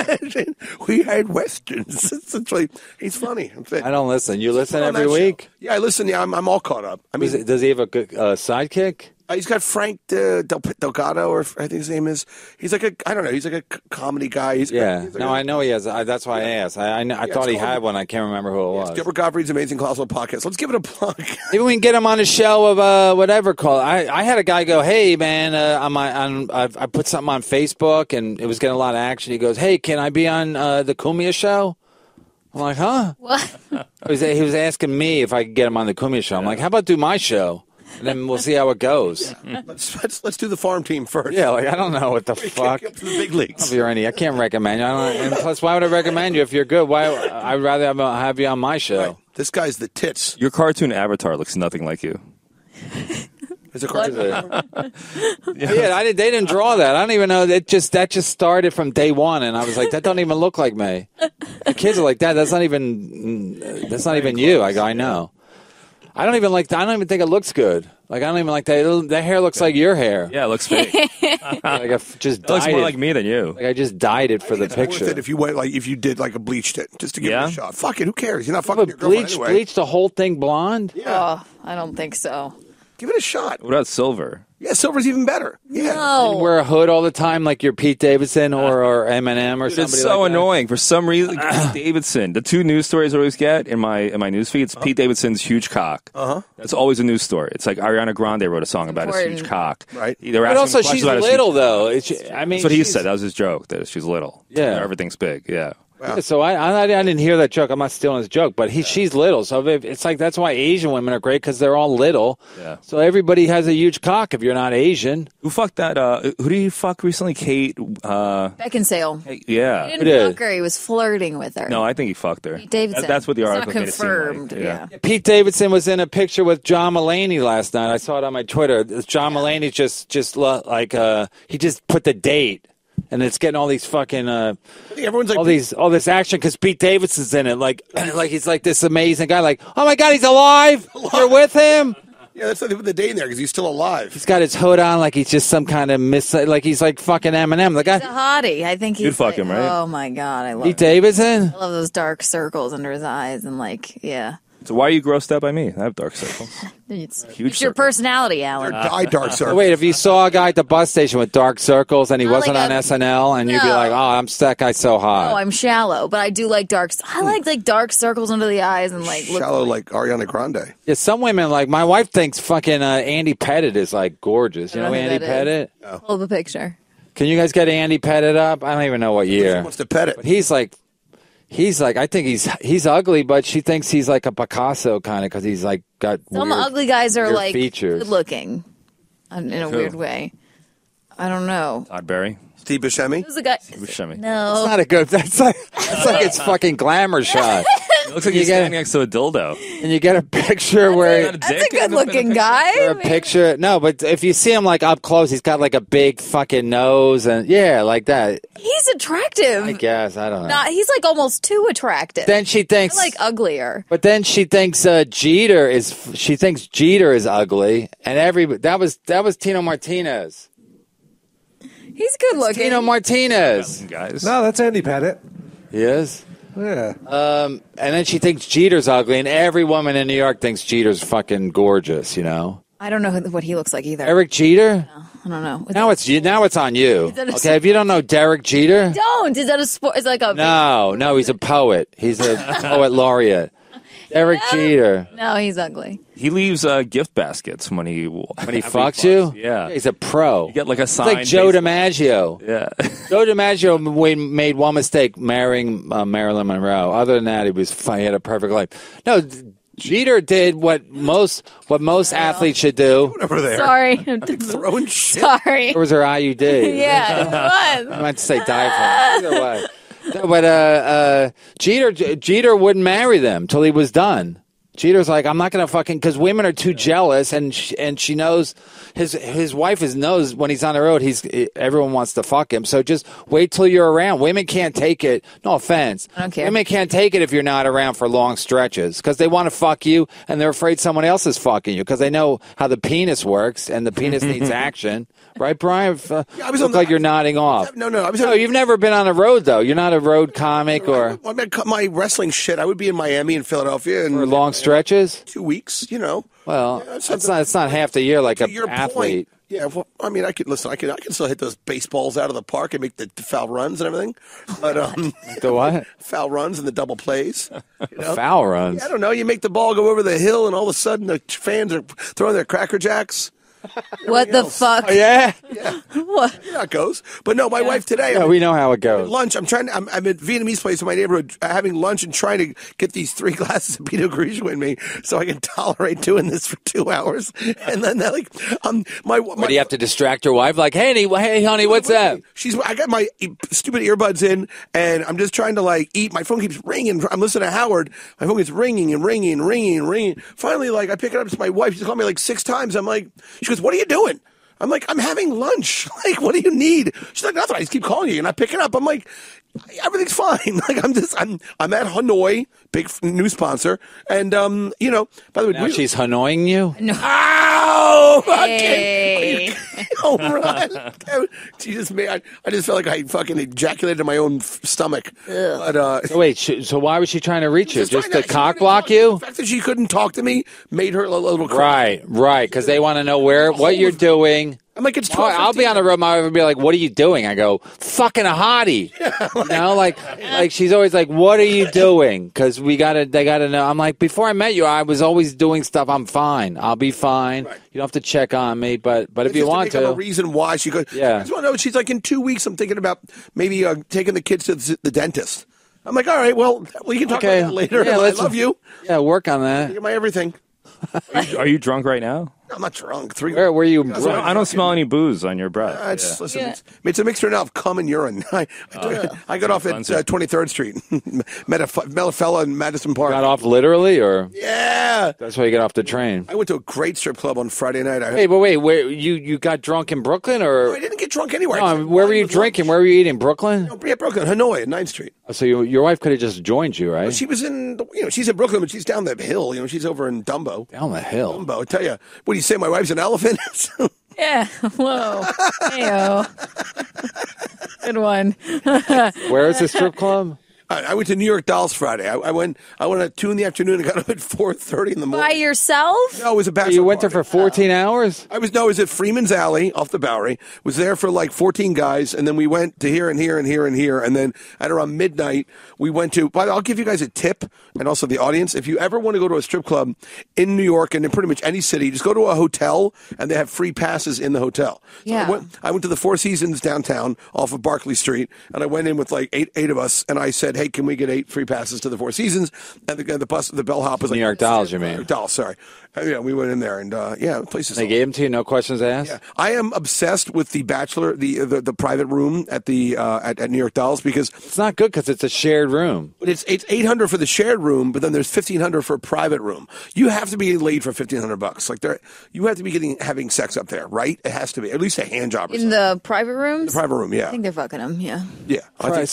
we had Westerns. He's funny. I don't listen. You listen On every that show. week? Yeah, I listen. Yeah, I'm all caught up. I mean, Does he have a good sidekick? he's got Frank Delgado, or I think his name is. He's like I don't know. He's like a comedy guy. He's I know he has. That's why I asked. I thought he had one. I can't remember who it was. Gilbert Gottfried's Amazing Colossal Podcast. Let's give it a plug. Maybe we can get him on a show of whatever called. I had a guy go, "Hey man, I put something on Facebook and it was getting a lot of action." He goes, "Hey, can I be on the Cumia show?" I'm like, "Huh?" What? He was asking me if I could get him on the Cumia show. I'm like, "How about do my show?" And then we'll see how it goes. Let's do the farm team first. Yeah, like I don't know what the fuck. Get to the big leagues. I can't recommend you. And plus, why would I recommend you if you're good? Why? I'd rather have you on my show. Right. This guy's the tits. Your cartoon avatar looks nothing like you. It's a cartoon. Yeah, they didn't draw that. I don't even know. That just started from day one, and I was like, that don't even look like me. The kids are like, Dad, that's not even you. I go, I know. I don't even think it looks good. Like I don't even like that. That hair looks like your hair. Yeah, it looks fake. Like I just It looks dyed more it. like me than you. Like I just dyed it for the It's worth picture. it if you went if you did like a bleached it just to give Yeah? it a shot. Fuck it, who cares? You're not fucking your But girlfriend anyway. bleach the whole thing blonde. Yeah, Oh, I don't think so. give it a shot. What about silver? Yeah, silver's even better. Yeah. No. Wear a hood all the time, like you're Pete Davidson or Eminem or Dude, somebody. it's so like that. annoying. For some reason, Pete Davidson. The two news stories I always get in my news feed. It's Pete Davidson's huge cock. That's always a news story. It's like Ariana Grande wrote a song about his important. huge cock. Right. They were But asking also, questions she's about his little huge- though. That's what he said. That was his joke. That she's little. Yeah. Everything's big. Yeah. Yeah, so I didn't hear that joke. I'm not stealing his joke, but she's little, so it's like that's why Asian women are great because they're all little. Yeah. So everybody has a huge cock if you're not Asian. Who fucked that? Who did he fuck recently? Kate. Beckinsale. Yeah. He It didn't is. fuck her. He was flirting with her. No, I think he fucked her. Pete Davidson. That's what the It's article not made it seem like. confirmed. Yeah. Pete Davidson was in a picture with John Mulaney last night. I saw it on my Twitter. John Mulaney he just put the date. And it's getting all these fucking Everyone's like, all this action because Pete Davidson's in it. Like he's like this amazing guy. Like, oh my God, he's alive! You're with him. yeah, that's not even the date in there because he's still alive. He's got his hood on like he's just some kind of like he's like fucking Eminem. The He's a guy, hottie. I think he's You'd fuck like, him, right? Oh my God, I love Pete it. Davidson. I love those dark circles under his eyes and yeah. So why are you grossed out by me? I have dark circles. It's Huge your circle. personality, Alan. Die dark circle. Wait, if you saw a guy at the bus station with dark circles and he Not wasn't like on a- SNL, and you'd be No. like, "Oh, that guy's so hot." Oh, I'm shallow, but I do like dark. I like dark circles under the eyes and like look Shallow like Ariana Grande. Yeah, some women like my wife thinks fucking Andy Pettit is like gorgeous. You I know don't know who Andy that is. Pettit? Pull up a picture. Can you guys get Andy Pettit up? I don't even know what She year. wants to pet it. But he's like, I think he's ugly, but she thinks he's like a Picasso kind of because he's like got Some weird, ugly guys are weird like features. good looking, in a weird way. I don't know. Todd Berry. Steve Buscemi. Who's the guy? Buscemi. No. It's not a good. That's like it's fucking glamour shot. It looks like You he's get- standing next to a dildo. And you get a picture where. That's a good looking guy. Or a picture. No, but if you see him like up close, he's got like a big fucking nose and yeah, like that. He's attractive. I guess I don't know. He's like almost too attractive. Then she thinks I like uglier. but then she thinks Jeter is ugly, and that was Tino Martinez. He's good looking. Tino Martinez. Guys. No, that's Andy Pettit. He is. Yeah. And then she thinks Jeter's ugly, and every woman in New York thinks Jeter's fucking gorgeous. You know, I don't know what he looks like either. Eric Jeter. I don't know. Now it's on you. that a Okay, if you don't know Derek Jeter, Don't. Is that a sport? It's like a no, he's a poet. He's a poet laureate. Eric Jeter. No, he's ugly. He leaves gift baskets when he Fucks you. Yeah. He's a pro. You get like a It's sign. like Joe DiMaggio. Yeah. Joe DiMaggio made one mistake marrying Marilyn Monroe. Other than that, he had a perfect life. No, Jeter did what most athletes should do. Over there. Sorry. Throwing shit. Sorry. It was her IUD. Yeah, it I was. meant to say diaphragm. Either way. No, but Jeter wouldn't marry them till he was done. Jeter's like, I'm not going to fucking, because women are too jealous, and she knows his wife knows when he's on the road, everyone wants to fuck him. So just wait till you're around. Women can't take it. No offense. I don't care. Women can't take it if you're not around for long stretches because they want to fuck you and they're afraid someone else is fucking you because they know how the penis works and the penis needs action. Right, Brian? Look like you're nodding off. No, you've never been on a road, though. You're not a road comic or... I mean, my wrestling shit, I would be in Miami and Philadelphia. And, for long stretches? 2 weeks, you know. Well, it's not half the year like an athlete. Point, yeah, well, I mean, I can still hit those baseballs out of the park and make the foul runs and everything. But the what? Foul runs and the double plays. You know? Foul runs? Yeah, I don't know. You make the ball go over the hill and all of a sudden the fans are throwing their Cracker Jacks. What the fuck? Oh, yeah? What? You know how it goes. But no, my wife today. Yeah, we know how it goes. Lunch. I'm at Vietnamese place in my neighborhood having lunch and trying to get these 3 glasses of Pinot Grigio in me so I can tolerate doing this for 2 hours. And then they're like, What, do you have to distract your wife? Like, hey, honey, what's that? I got my stupid earbuds in and I'm just trying to like eat. My phone keeps ringing. I'm listening to Howard. My phone keeps ringing and ringing and ringing and ringing. Finally, like I pick it up. It's my wife. She's called me like 6 times. I'm like, she goes, what are you doing? I'm like, I'm having lunch. Like, what do you need? She's like, nothing. I just keep calling you. You're not picking up. I'm like, everything's fine. Like, I'm at Hanoi, big new sponsor. And, you know, by the way. Now she's Hanoiing you? No. Ow! Hey. Oh, right. She just made, I just felt like I fucking ejaculated in my own stomach. But, so wait, so why was she trying to reach you? Just to she cock couldn't block talk. you? The fact that she couldn't talk to me made her a little cry. Right, because they want to know what you're doing. I'm like, it's 12:15. I'll be on the road. My wife would be like, "What are you doing?" I go, "Fucking a hottie." You know, like she's always like, "What are you doing?" Because they gotta know. I'm like, before I met you, I was always doing stuff. I'm fine. I'll be fine. Right. You don't have to check on me, but if you want to, a reason why she goes. Yeah. I just want to know. She's like, in 2 weeks, I'm thinking about maybe taking the kids to the dentist. I'm like, all right, well, we can talk about that later. Yeah, I love you. Yeah, work on that. You're my everything. Are you drunk right now? I'm not drunk. Where were you? I don't smell any booze on your breath. Listen, it's a mixture now of cum and urine. I got off at 23rd Street. Met a fella in Madison Park. Got off literally, or yeah. That's why you got off the train. I went to a great strip club on Friday night. Wait, where you got drunk in Brooklyn, or no, I didn't get drunk anywhere. No, where were you drinking? Where were you eating? Brooklyn? No, yeah, Brooklyn, Hanoi, at 9th Street. So your wife could have just joined you, right? Well, she was in, she's in Brooklyn, but she's down the hill. She's over in Dumbo. Down the hill. Dumbo. I tell you, what do you say? My wife's an elephant. Yeah. Whoa. Heyo. Good one. Where is the strip club? I went to New York Dolls Friday. I went at 2 PM and got up at 4:30 in the morning. By yourself? No, it was a bachelor You went there party. for 14 hours? I was at Freeman's Alley off the Bowery. Was there for like 14 guys, and then we went to here and here and here and here, and then at around midnight we went to. But I'll give you guys a tip, and also the audience. If you ever want to go to a strip club in New York and in pretty much any city, just go to a hotel, and they have free passes in the hotel. Yeah. So I went to the Four Seasons downtown off of Barclay Street, and I went in with like eight of us, and I said, "Hey, can we get 8 free passes to the Four Seasons?" And the bellhop was like, New York Dolls, you mean? New York Dolls, sorry. Yeah, we went in there, and the place is. They gave them to you, no questions asked. Yeah, I am obsessed with the Bachelor, the private room at the at New York Dolls because it's not good because it's a shared room. But it's $800 for the shared room, but then there's $1,500 for a private room. You have to be laid for $1,500. Like you have to be having sex up there, right? It has to be at least a hand job. Or in the private rooms. The private room, yeah. I think they're fucking them. Yeah. Yeah. Right,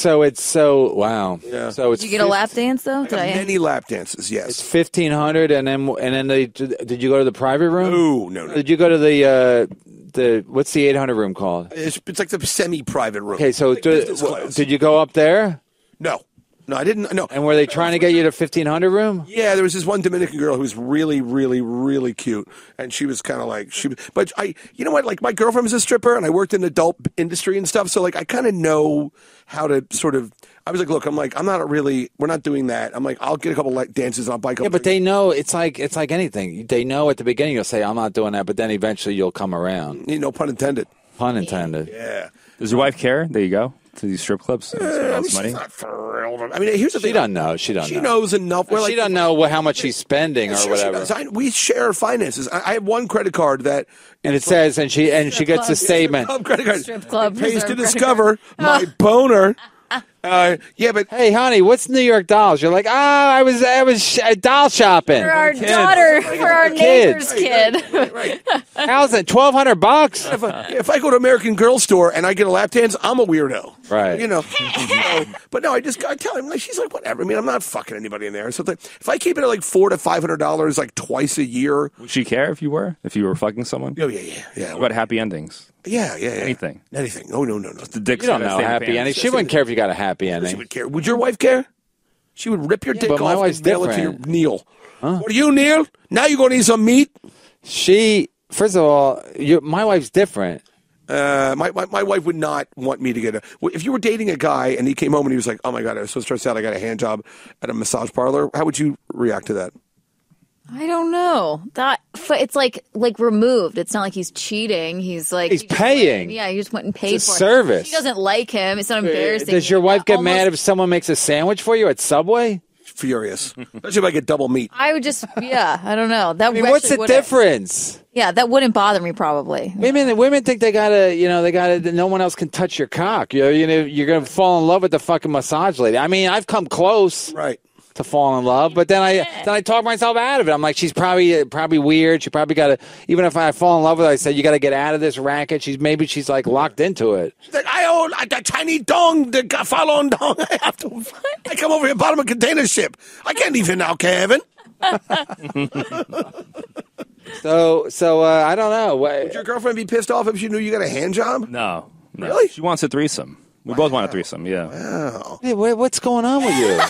wow. Yeah. So it's. Did you get a lap dance though? Many lap dances. Yes. It's $1,500, and then did you go to the private room? No. Did you go to the what's the 800 room called? It's like the semi-private room. Okay, so like did you go up there? No, I didn't. No. And were they trying to get you to 1,500 room? Yeah, there was this one Dominican girl who was really, really, really cute, and she was kind of like But you know what? Like my girlfriend was a stripper, and I worked in the adult industry and stuff, so like I kind of know how to sort of. I was like, look, we're not doing that. I'm like, I'll get a couple dances and I'll buy a couple. Yeah, but they know it's like anything. They know at the beginning you'll say, I'm not doing that, but then eventually you'll come around. No pun intended. Pun intended. Yeah. Does your wife care that you go to these strip clubs and spend all this money? She's not thrilled. I mean, here's the thing. She doesn't know. She knows enough. She doesn't know how much she's spending or whatever. We share finances. I have one credit card that. And it says, and she gets a statement. Credit card. Strip club. Pays to discover my boner. Yeah, but Hey, honey, what's New York dolls? You're like, I was doll shopping. For our daughter, for our neighbor's kid. right. How's it? $1,200? If I go to American Girl store and I get a lap dance, I'm a weirdo. Right. You know. But no, I tell him, like, she's like, whatever. I mean, I'm not fucking anybody in there. So like, if I keep it at like $400 to $500 like twice a year. Would she care if you were fucking someone? Oh, yeah. What about happy endings? Yeah. Anything. No. The dick. You don't know happy ending. She wouldn't care if you got a happy ending. She would care. Would your wife care? She would rip your dick but my off wife's and mail it to your different. Neil. What are you, Neil? Now you're going to eat some meat? First of all, my wife's different. My wife would not want me to get if you were dating a guy and he came home and he was like, oh my God, I was so stressed out, I got a hand job at a massage parlor. How would you react to that? I don't know. It's like removed. It's not like he's cheating. He's like He's paying. He just went and paid It's a for it. service. She doesn't like him. It's not embarrassing. Does your wife get mad if someone makes a sandwich for you at Subway? Furious. Especially if I get double meat. I would just, I don't know. That What's the difference? Yeah, that wouldn't bother me probably. Women think they gotta, no one else can touch your cock. You're gonna fall in love with the fucking massage lady. I mean, I've come close. Right. To fall in love, but then I talk myself out of it. I'm like, she's probably weird. She probably got to. Even if I fall in love with her, I said you got to get out of this racket. She's like locked into it. She's like, I own the tiny dong, the follow-on dong. I come over here, bottom of a container ship. I can't leave here now, Kevin. So I don't know. Would your girlfriend be pissed off if she knew you got a hand job? No. Really? She wants a threesome. We both want a threesome. Yeah. Wow. Hey, what's going on with you?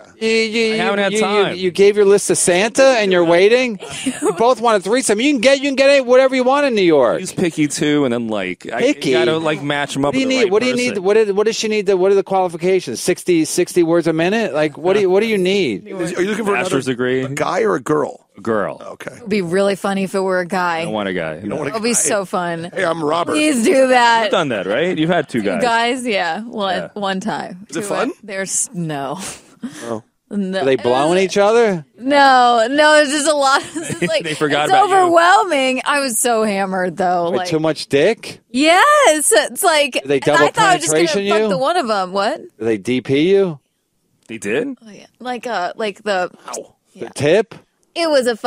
I haven't had time. You gave your list to Santa and you're waiting. You both want a threesome. You can get whatever you want in New York. He's picky too, and then Picky? you gotta match him up. What do you need? What do you need? What does she need? What are the qualifications? 60 words a minute? Like what do you need? Are you looking for Master's degree? A guy or a girl? A girl. Okay. It would be really funny if it were a guy. I don't want a guy. You don't want It would be so fun. Hey, I'm Robert. Please do that. You've done that, right? You've had two guys. Guys, yeah. One time. Is it fun? There's no. Oh. No. Are they blowing each other? No, there's just a lot. It's like, They forgot it's about you. overwhelming. I was so hammered though. With too much dick? Yes, it's like They double I thought I was just penetration gonna you? fuck the one of them. What? Do they DP you? They did? Oh, yeah. Like the. The tip? It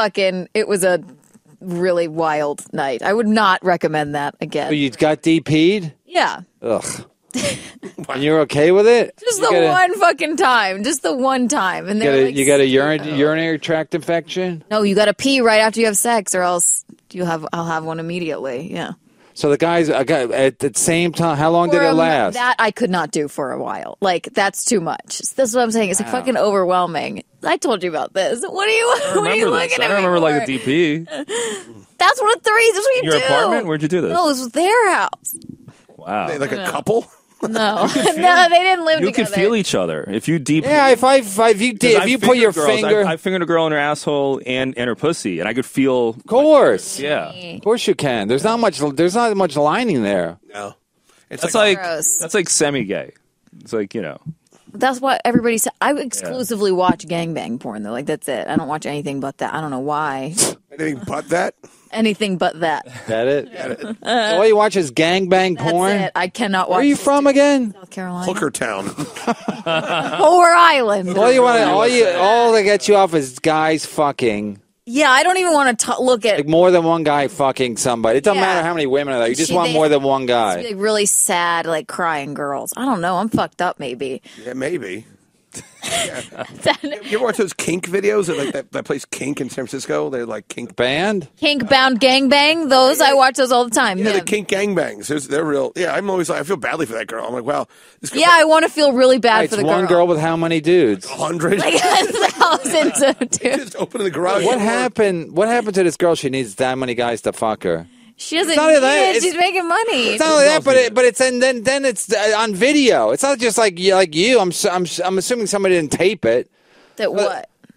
was a really wild night. I would not recommend that again. Oh, you got DP'd? Yeah. Ugh. And you're okay with it? Just the one fucking time. Just the one time. And You got a urinary tract infection? No, you got to pee right after you have sex, or else I'll have one immediately. Yeah. So the guys at the same time, how long did it last? That I could not do for a while. Like, that's too much. That's what I'm saying. It's like fucking overwhelming. I told you about this. What are you looking at me I remember for? like a DP. That's what that's what you Your do. apartment? Where'd you do this? No, it was their house. Wow. Like a couple? No. No, they didn't live You together. could feel each other if you DP. Yeah, if you put your finger, I fingered a girl in her asshole and her pussy, and I could feel. of course, Yeah, of course you can. There's not much lining there. No. It's that's like, Gross. that's like semi-gay. It's like That's what everybody said. I exclusively watch gangbang porn, though. Like, that's it. I don't watch anything but that. I don't know why. anything but that? Anything but that. That it? All you watch is gangbang That's porn? it. I cannot watch. Where are you from again? South Carolina. Hooker Town. Whore Island. All that gets you off is guys fucking. Yeah, I don't even want to look at. Like more than one guy fucking somebody. It doesn't Yeah. matter how many women are there. You just want They- more than one guy. Like really sad, like crying girls. I don't know. I'm fucked up, maybe. Yeah, maybe. You ever watch those Kink videos? Like that place Kink in San Francisco? They're like Kink. Band? Kink bound gangbang. Those I watch those all the time. Yeah, the Him. Kink gangbangs. They're real. Yeah, I'm always like, I feel badly for that girl. I'm like, wow. This girl Yeah, I want to feel really bad It's for the one girl with how many dudes? 100. Like thousands of dudes. Just opening the garage What door. happened? What happened to this girl? She needs that many guys to fuck her. She doesn't It's not only need that, it. it's- She's making money. It's not only that, but it's and then it's on video. It's not just like you. I'm assuming somebody didn't tape it. That what?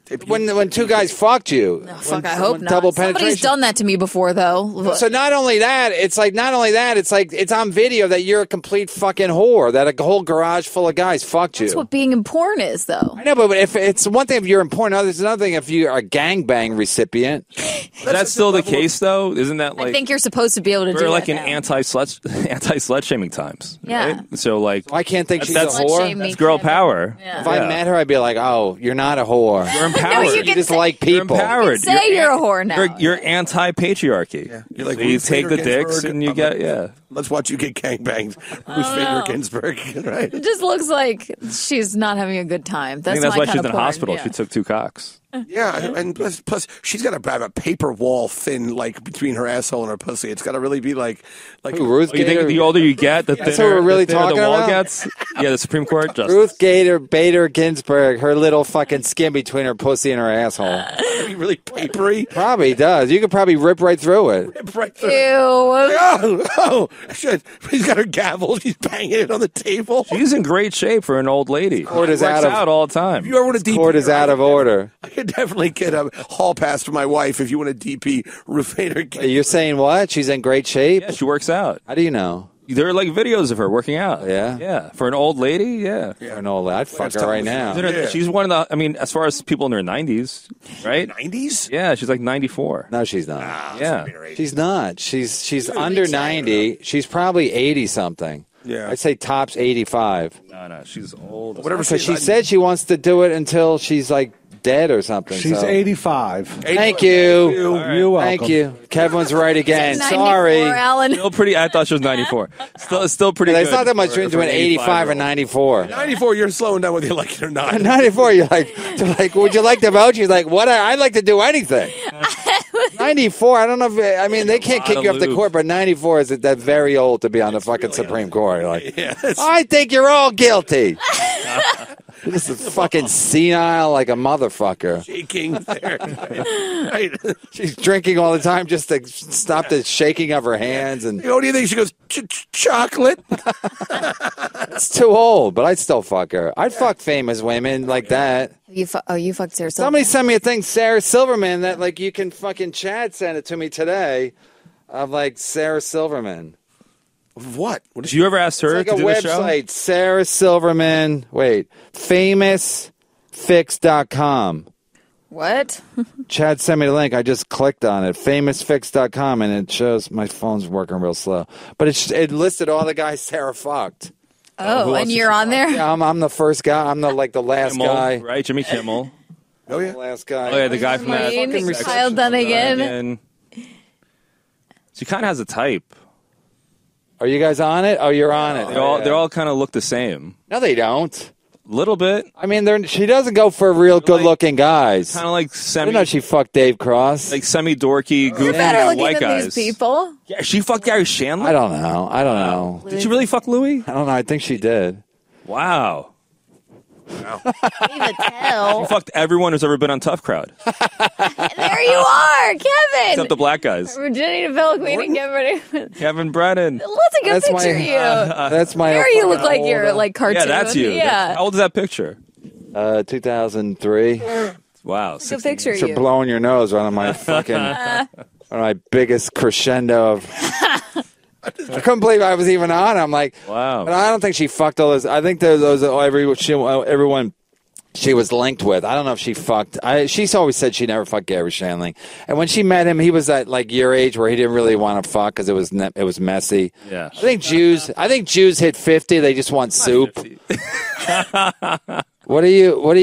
when two guys fucked you. Oh, fuck, I hope not. Double Somebody's penetration. done that to me before, though. So not only that, it's like it's on video that you're a complete fucking whore. That a whole garage full of guys fucked you. That's what being in porn is, though. I know, but if it's one thing if you're in porn, it's another thing if you're a gangbang recipient. Is that still the case, though? Isn't that like I think you're supposed to be able to do we're like that in now. anti-slut shaming times? Yeah. Right? So like I can't think she's a that's- whore. Slut-shaming. that's girl power. Yeah. If I met her, I'd be like, "Oh, you're not a whore. You're empowered. you You can just say- like You're people." empowered. Say you're a whore now. You're anti-patriarchy. You're like So you Ruth take the Bader dicks Ginsburg. and you get Let's watch you get gangbanged. Ruth Bader Ginsburg, right? It just looks like she's not having a good time. I That's think that's my why kind she's of in porn. hospital. Yeah. She took 2 cocks. Yeah, and plus she's got to have a paper wall thin, like between her asshole and her pussy. It's got to really be like Who, Ruth Oh, you think Gator? the older you get, the That's thinner, what we're really the thinner talking the wall about? gets? Yeah, the Supreme Court justice. Ruth Bader Ginsburg, her little fucking skin between her pussy and her asshole. be really papery. Probably does. You could probably rip right through it. Right through. Ew. Oh, shit. He's got her gavel. She's banging it on the table. She's in great shape for an old lady. Court is Works out of- out all the time. If you ever want to DP, Court is out of order. I could definitely get a hall pass for my wife if you want to DP Ruth Bader Ginsburg. You're saying what? She's in great shape? Yeah, she works out. How do you know? There are like videos of her working out. Yeah? Yeah. For an old lady, yeah. I know. I'd fuck her right now. Yeah. She's one of the, I mean, as far as people in their 90s, right? 90s? Ah, Yeah, she's like 94. No, she's not. Yeah. She's not. She's under 90. She's probably 80 something. Yeah. I'd say tops 85. No, she's old. Whatever Because she is, said she wants to do it until she's like dead or something. She's so. 85. Thank you. You're welcome. Thank you. Kevin's right again. 94, Sorry. Alan. Still pretty, I thought she was 94. Still pretty There's good. not that much for- between for an 85 and 94. 94, you're slowing down whether you like it or not. 94, you're like, would you like to vote? She's like, what? I'd like to do anything. 94, I don't know if, I mean, they can't lot kick of you off the lube. court, but 94 is that very old to be on the fucking Supreme Court. You're like, Yeah, I think you're all guilty. This is fucking senile like a motherfucker. shaking there. Right. She's drinking all the time just to stop the shaking of her hands, and What do you think? She goes, chocolate. it's too old, but I'd still fuck her. I'd fuck famous women like that. You fucked Sarah Silverman. Somebody sent me a thing, Sarah Silverman, that like you can fucking Chad sent it to me today of like Sarah Silverman. What? What Did is you ever ask her It's to like a do the show? website, Sarah Silverman. Wait, famousfix.com. What? Chad sent me the link. I just clicked on it, famousfix.com, and it shows my phone's working real slow. But it listed all the guys Sarah fucked. Oh, and you're on there? Yeah, I'm the first guy. I'm the last Kimmel, guy. right? Jimmy Kimmel. Oh, yeah. The last guy. Oh, yeah, the guy from that. Wayne, Fucking Kyle Dunnigan. And she kind of has a type. Are you guys on it? Oh, you're on it. They all kind of look the same. No, they don't. Little bit. I mean, she doesn't go for real good-looking guys. Kind of like I semi, didn't know she fucked Dave Cross. semi-dorky, goofy You're better looking white than guys. these people. Yeah, she fucked Gary Shandling? I don't know. Did she really fuck Louis? I don't know. I think she did. Wow. Eva Tell. She fucked everyone who's ever been on Tough Crowd. There you are, Kevin. Except the black guys. Virginia Bell Queen and Kevin. Kevin Brennan. Let's take a That's picture of my- you. That's my. There you look like old, you're like cartoon. Yeah, that's you. Yeah. How old is that picture? 2003. Wow. Take a picture of You're you. blowing your nose on my fucking, on my biggest crescendo of. I couldn't believe I was even on. I'm like, Wow. But I don't think she fucked all those. I think those everyone she was linked with. I don't know if she fucked. She's always said she never fucked Gary Shandling. And when she met him, he was at like your age where he didn't really want to fuck because it was messy. Yeah. I think Jews hit 50. They just want soup. 50. What are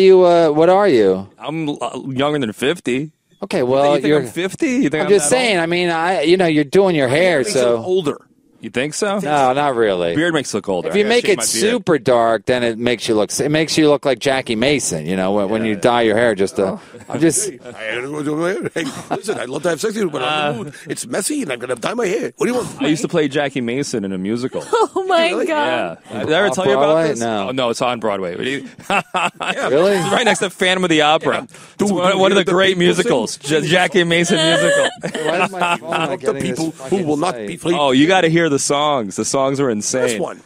you? I'm younger than 50. Okay, well, you think I'm 50? You think I'm I'm just that saying. I mean, you're doing your hair, Makes him so older. old? You think so? no, not really. Beard makes you look older. If you I make shave it my beard. super dark, then it makes you look like Jackie Mason. You know, when you dye your hair. I'm just. Hey, listen, I'd love to have sex with you, but I'm in the mood. It's messy, and I'm going to dye my hair. What do you want? I used to play Jackie Mason in a musical. Oh my Really? god. Yeah. Did I ever tell you about Broadway? this? No. Oh, no, it's on Broadway. Really? It's right next to Phantom of the Opera. It's Dude, one of the the great people musicals. Jackie Mason musical. Why is my phone not The getting this people who fucking will not site? be played. Oh, you got to hear the songs. The songs are insane. This one.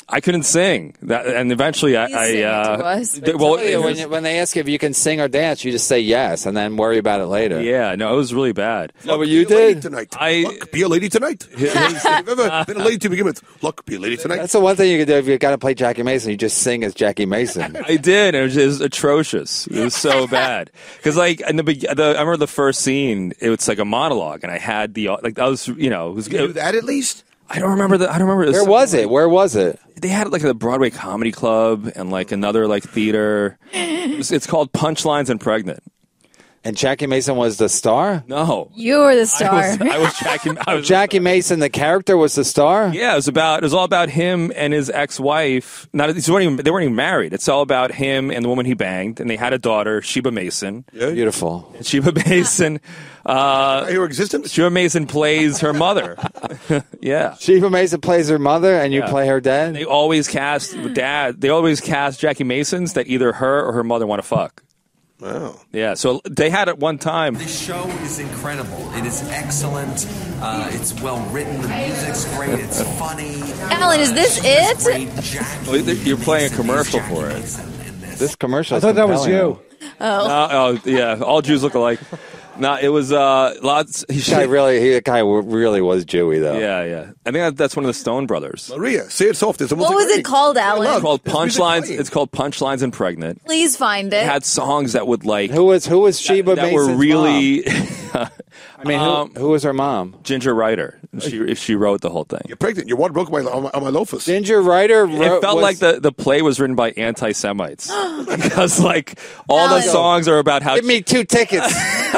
I couldn't sing. And eventually I Sing it to us. When they ask you if you can sing or dance, you just say yes and then worry about it later. yeah, no, it was really bad. No, but you Be a lady did. tonight. I- Look, be a lady tonight. Have you ever been a lady to begin with? Look, be a lady tonight. That's the one thing you can do if you got to play Jackie Mason. You just sing as Jackie Mason. I did. And it was atrocious. It was so bad. Because like I remember the first scene. It was like a monologue, and I had I was it was. You do that at least? I don't remember. Where was it? Where was it? They had it like at the Broadway Comedy Club and like another like theater. It's called Punchlines and Pregnant. And Jackie Mason was the star? No, You were the star. I was Jackie. Jackie Mason, the character, was the star? Yeah, it was all about him and his ex-wife. They weren't even married. It's all about him and the woman he banged, and they had a daughter, Sheba Mason. Yeah. Beautiful. Sheba Mason. Your existence? Sheba Mason plays her mother. Yeah. Sheba Mason plays her mother, and you play her dad? They always cast Jackie Masons that either her or her mother want to fuck. Wow. Yeah, so they had at one time. This show is incredible. It is excellent. It's well written. The music's great. It's funny. Alan, is this it? Well, you're playing a commercial for it. This commercial I is thought that was compelling. you. Oh yeah, all Jews look alike. No, it was lots. That guy really was Jewy, though. Yeah. I think that's one of the Stone brothers. Maria, say it soft. It's almost What was it called, Alan? It's called There's music Punchlines. playing. It's called Punchlines and Pregnant. Please find it. It had songs that would like Who was Sheba that Mason's were really mom? I mean, who was her mom? Ginger Ryder. She wrote the whole thing. You're pregnant. Your water broke on my loafers. Ginger Ryder It felt like the play was written by anti-Semites because like all the Alan. songs are about how Give me 2 tickets.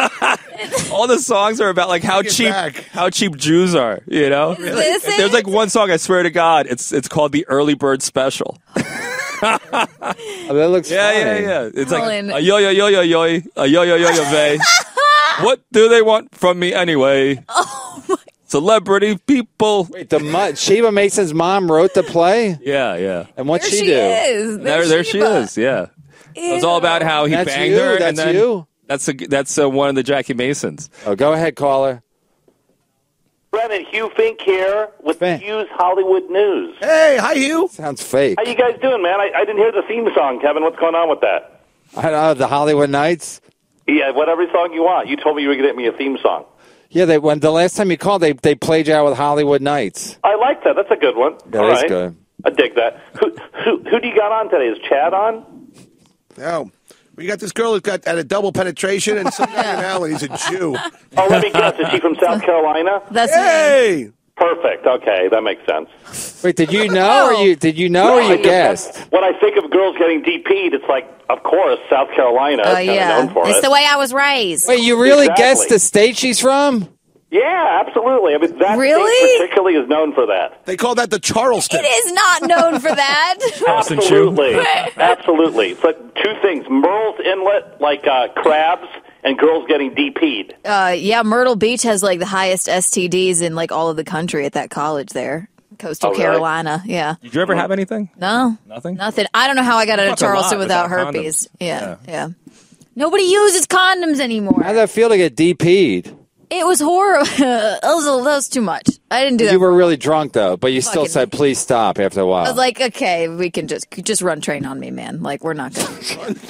all the songs are about like how Take it cheap back. Is this There's it? like one song, I swear to God, it's called the Early Bird Special. Oh, that looks funny. Yeah. It's Alan. like yo yo yo yo yo yo yo yo vey. What do they want from me anyway? Oh my. Celebrity people. Wait, Sheba Mason's mom wrote the play? Yeah. And what'd There she she do? is. There she Sheba. is. Yeah. It was all about how he That's banged you? her. and That's then you? That's one of the Jackie Masons. Oh, go ahead, caller. Brennan, Hugh Fink here with Fink. Hugh's Hollywood News. Hey, hi, Hugh. Sounds fake. How you guys doing, man? I didn't hear the theme song, Kevin. What's going on with that? I don't know, the Hollywood Nights? Yeah, whatever song you want. You told me you were going to get me a theme song. Yeah, when the last time you called, they played you out with Hollywood Nights. I like that. That's a good one. That All is right. good. I dig that. Who do you got on today? Is Chad on? Now, we got this girl who's got at a double penetration, and some guy in Allen, he's a Jew. Oh, let me guess. Is she from South Carolina? That's me. Hey! Perfect. Okay, that makes sense. Wait, did you know or you guessed? When I think of girls getting DP'd, it's like, of course, South Carolina. Oh, is kinda yeah. known for It's it. the way I was raised. Wait, you really Exactly. guessed the state she's from? Yeah, absolutely. I mean, that Really? state particularly is known for that. They call that the Charleston. It is not known for that. Absolutely. Absolutely. It's like two things. Merle's Inlet, like crabs, and girls getting DP'd. Yeah, Myrtle Beach has like the highest STDs in like all of the country at that college there. Coastal Oh, really? Carolina. Yeah. Did you ever have anything? No. Nothing? Nothing. I don't know how I got out of Fuck a lot Charleston without without herpes. condoms. Yeah. Nobody uses condoms anymore. How'd that feel to get DP'd? It was horrible. that was too much. I didn't do that. You were really drunk, though, but you still Fucking- said, please stop after a while. I was like, okay, we can just run train on me, man. Like, we're not going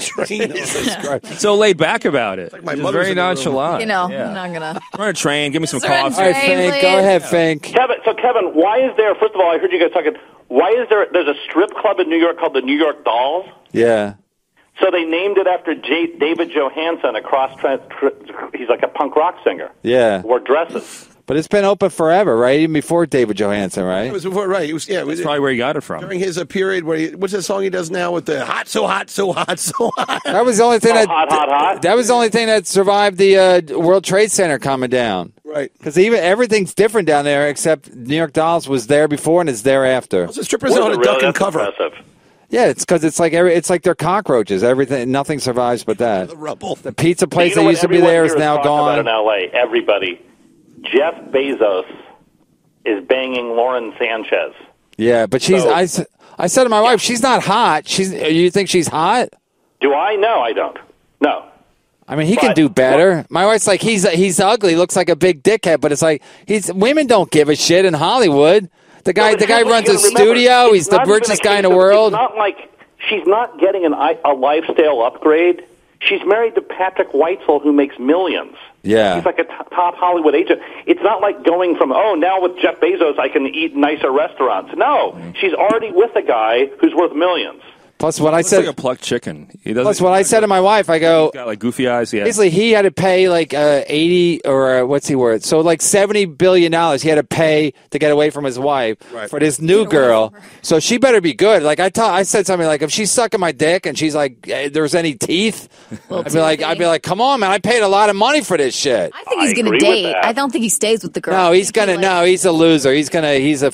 to, So laid back about it. my Just mother's very in the room. nonchalant. you know, Yeah. I'm not going to. Run a train. Give me some Just run coffee. All right, Train, Fink, please. go ahead, Fink. Kevin, why is there, first of all, I heard you guys talking, why is there's a strip club in New York called the New York Dolls? Yeah. So they named it after David Johansen, he's like a punk rock singer. Yeah. Wore dresses. But it's been open forever, right? Even before David Johansen, It right? was before, right? It was, yeah, it was That's probably where you got it from. during his period where what's the song he does now with the hot, so hot, so hot, so hot? That was the only thing hot. That was the only thing that survived the World Trade Center coming down. Right. Because even everything's different down there, except New York Dolls was there before and it's there after. The strippers on a duck and cover. Impressive. Yeah, it's because it's like they're cockroaches. Everything, nothing survives but that. The rubble. The pizza place You know that what used to be everyone there here is is now talking about gone. in L.A., everybody. Jeff Bezos is banging Lauren Sanchez. Yeah, but she's. So- I said to my wife, she's not hot. You think she's hot? Do I? No, I don't. No. I mean, he can But- do better. My wife's like, he's ugly, looks like a big dickhead, but it's like women don't give a shit in Hollywood. The guy runs a Remember, studio. He's it's the not even richest a guy in case the of- world. It's not like she's not getting a lifestyle upgrade. She's married to Patrick Weitzel, who makes millions. Yeah. He's like a top Hollywood agent. It's not like going from, now with Jeff Bezos I can eat nicer restaurants. No, she's already with a guy who's worth millions. Plus, what I Looks said. like a plucked chicken. Plus, what I said to my wife, I go. He's got like goofy eyes. Yeah. Basically, he had to pay like 80 or what's he worth? So like $70 billion he had to pay to get away from his wife for this new girl. So she better be good. Like I said something like, if she's sucking my dick and she's like, there's any teeth, I'd be like, come on, man, I paid a lot of money for this shit. I think he's going to agree with date. that. I don't think he stays with the girl. No, he's gonna. Like- No, he's a loser. He's a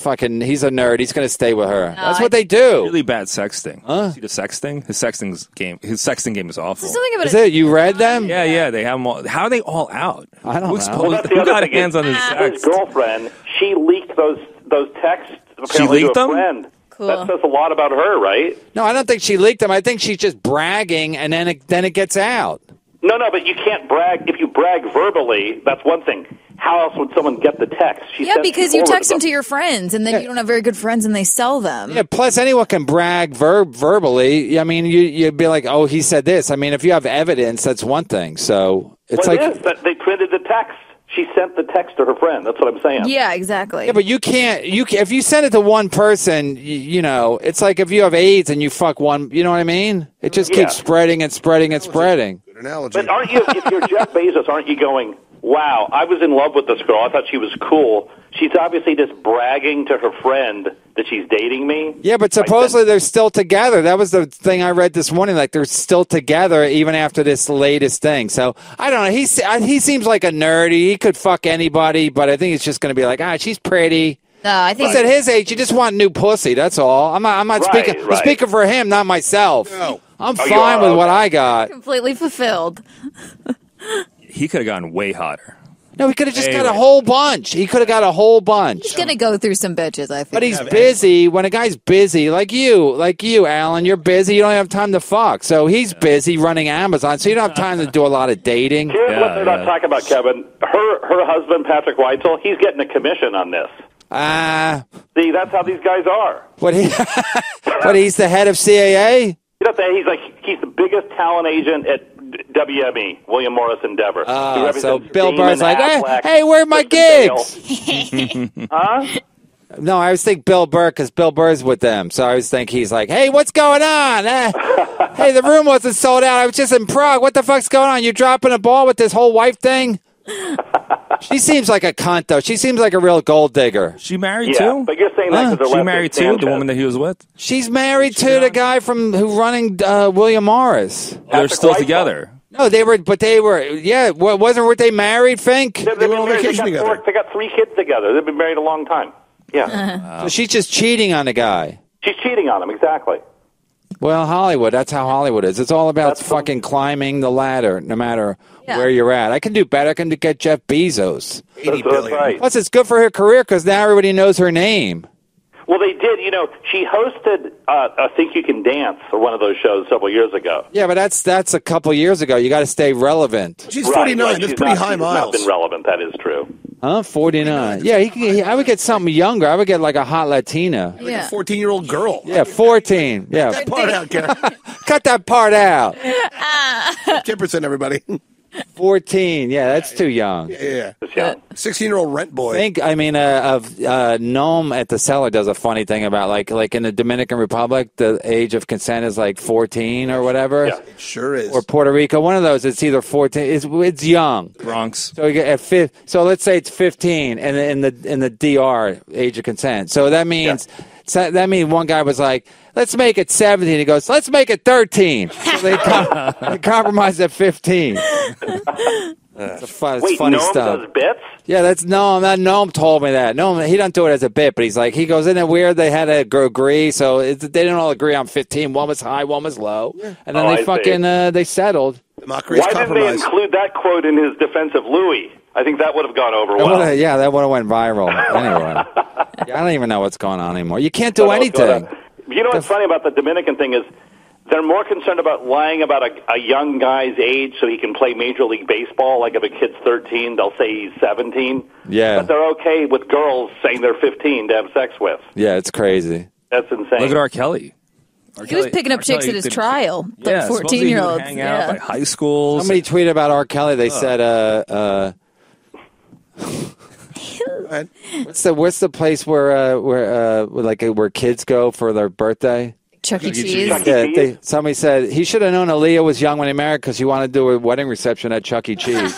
nerd. He's gonna stay with her. That's what I- they do. Really bad sexting. See the sexting? His sexting game is awful. There's something about Is it? You read them? Yeah, they have them all. How are they all out? I don't know. Well, Who that's the who other got thing hands on his His sex? girlfriend, she leaked those texts apparently leaked to a them? friend. Cool. That says a lot about her, right? No, I don't think she leaked them. I think she's just bragging, and then it gets out. No, but you can't brag. If you brag verbally, that's one thing. How else would someone get the text? She Yeah, sent because them you forward text them to your friends, and then you don't have very good friends, and they sell them. Yeah. Plus, anyone can brag verbally. I mean, you'd be like, "Oh, he said this." I mean, if you have evidence, that's one thing. So it's Well, like, it is, but they printed the text. She sent the text to her friend. That's what I'm saying. Yeah, exactly. yeah, but you can't. If you send it to one person, it's like if you have AIDS and you fuck one. You know what I mean? It just Yeah. keeps spreading and spreading and spreading. Good analogy. But aren't you, if you're Jeff Bezos, aren't you going, wow, I was in love with this girl. I thought she was cool. She's obviously just bragging to her friend that she's dating me. Yeah, but supposedly they're still together. That was the thing I read this morning. Like they're still together even after this latest thing. So I don't know. He seems like a nerd. He could fuck anybody, but I think it's just going to be like, she's pretty. No, I think He's at his age. You just want new pussy. That's all. I'm not Right, speaking. I'm right. speaking for him, not myself. No. I'm Oh, you fine are? with what Okay. I got. completely fulfilled. He could have gotten way hotter. No, he could have just got a Anyway. whole bunch. He could have got a whole bunch. He's gonna go through some bitches. I think. But he's busy. When a guy's busy, like you, Alan, you're busy. You don't have time to fuck. So he's busy running Amazon, so you don't have time to do a lot of dating. Here's what they're not yeah. talking about, Kevin. Her husband, Patrick Weitzel, he's getting a commission on this. See, that's how these guys are. What he's the head of CAA? You know, he's the biggest talent agent at WME, William Morris Endeavor. He So represents Bill Damon Burr's like, Affleck, hey, where are my Kristen gigs? Huh? No, I was thinking Bill Burr because Bill Burr's with them. So I was thinking he's like, hey, what's going on? Hey, the room wasn't sold out. I was just in Prague. What the fuck's going on? You dropping a ball with this whole wife thing? She seems like a cunt, though. She seems like a real gold digger. She married Yeah, too? but you're saying that because She married too? The woman that he was with? She's married to the guy who's running William Morris. They're still Weitzel. together. No, weren't they married, Fink? They've They been were on married. vacation together. They got 3 kids together. They've been married a long time. Yeah. So she's just cheating on the guy. She's cheating on him, exactly. Well, Hollywood, that's how Hollywood is. It's all about That's fucking climbing the ladder, no matter where you're at. I can do better. I can get Jeff Bezos. 80 That's billion. right. Plus, it's good for her career because now everybody knows her name. Well, they did. You know, she hosted I Think You Can Dance, or one of those shows several years ago. Yeah, but that's a couple years ago. You got to stay relevant. She's Right, 49. right. That's She's pretty not- high she's miles. not been relevant. That is true. Huh? 49. Yeah, I would get something younger. I would get like a hot Latina. Like a 14-year-old girl. Yeah, 14. Yeah. Cut that part out, Karen. Cut that part out. 10%, everybody. 14. Yeah, that's too young. Yeah. Just young. 16-year-old rent boy. Noam at the Cellar does a funny thing about like in the Dominican Republic, the age of consent is like 14 or whatever. Yeah. It sure is. Or Puerto Rico, one of those. It's either 14. It's young. Bronx. So you get so let's say it's 15, and in the DR age of consent. So that means one guy was like, let's make it 17. He goes, let's make it 13. So they compromised at 15. It's Wait, funny Noam stuff. does bits? Yeah, that's Noam. That Noam told me that. Noam, he doesn't do it as a bit, but he's like, he goes, isn't it weird they had to agree? So they didn't all agree on 15. One was high, one was low, and then Oh, they I see. they settled. Democracy is Why didn't they compromise. include that quote in his defense of Louis? I think that would have gone over That well. that would have went viral. Anyway, I don't even know what's going on anymore. You can't do I don't know what's going anything. on. You know what's funny about the Dominican thing is They're more concerned about lying about a young guy's age so he can play Major League Baseball. Like if a kid's 13, they'll say he's 17. Yeah. But they're okay with girls saying they're 15 to have sex with. Yeah, it's crazy. That's insane. Look at R. Kelly. He was picking up chicks at his trial, like 14-year-olds. Hang out by high schools. Somebody tweeted about R. Kelly. They said, what's the place where kids go for their birthday? Chuck E. Cheese. Yeah, somebody said he should have known Aaliyah was young when he married because he wanted to do a wedding reception at Chuck E. Cheese.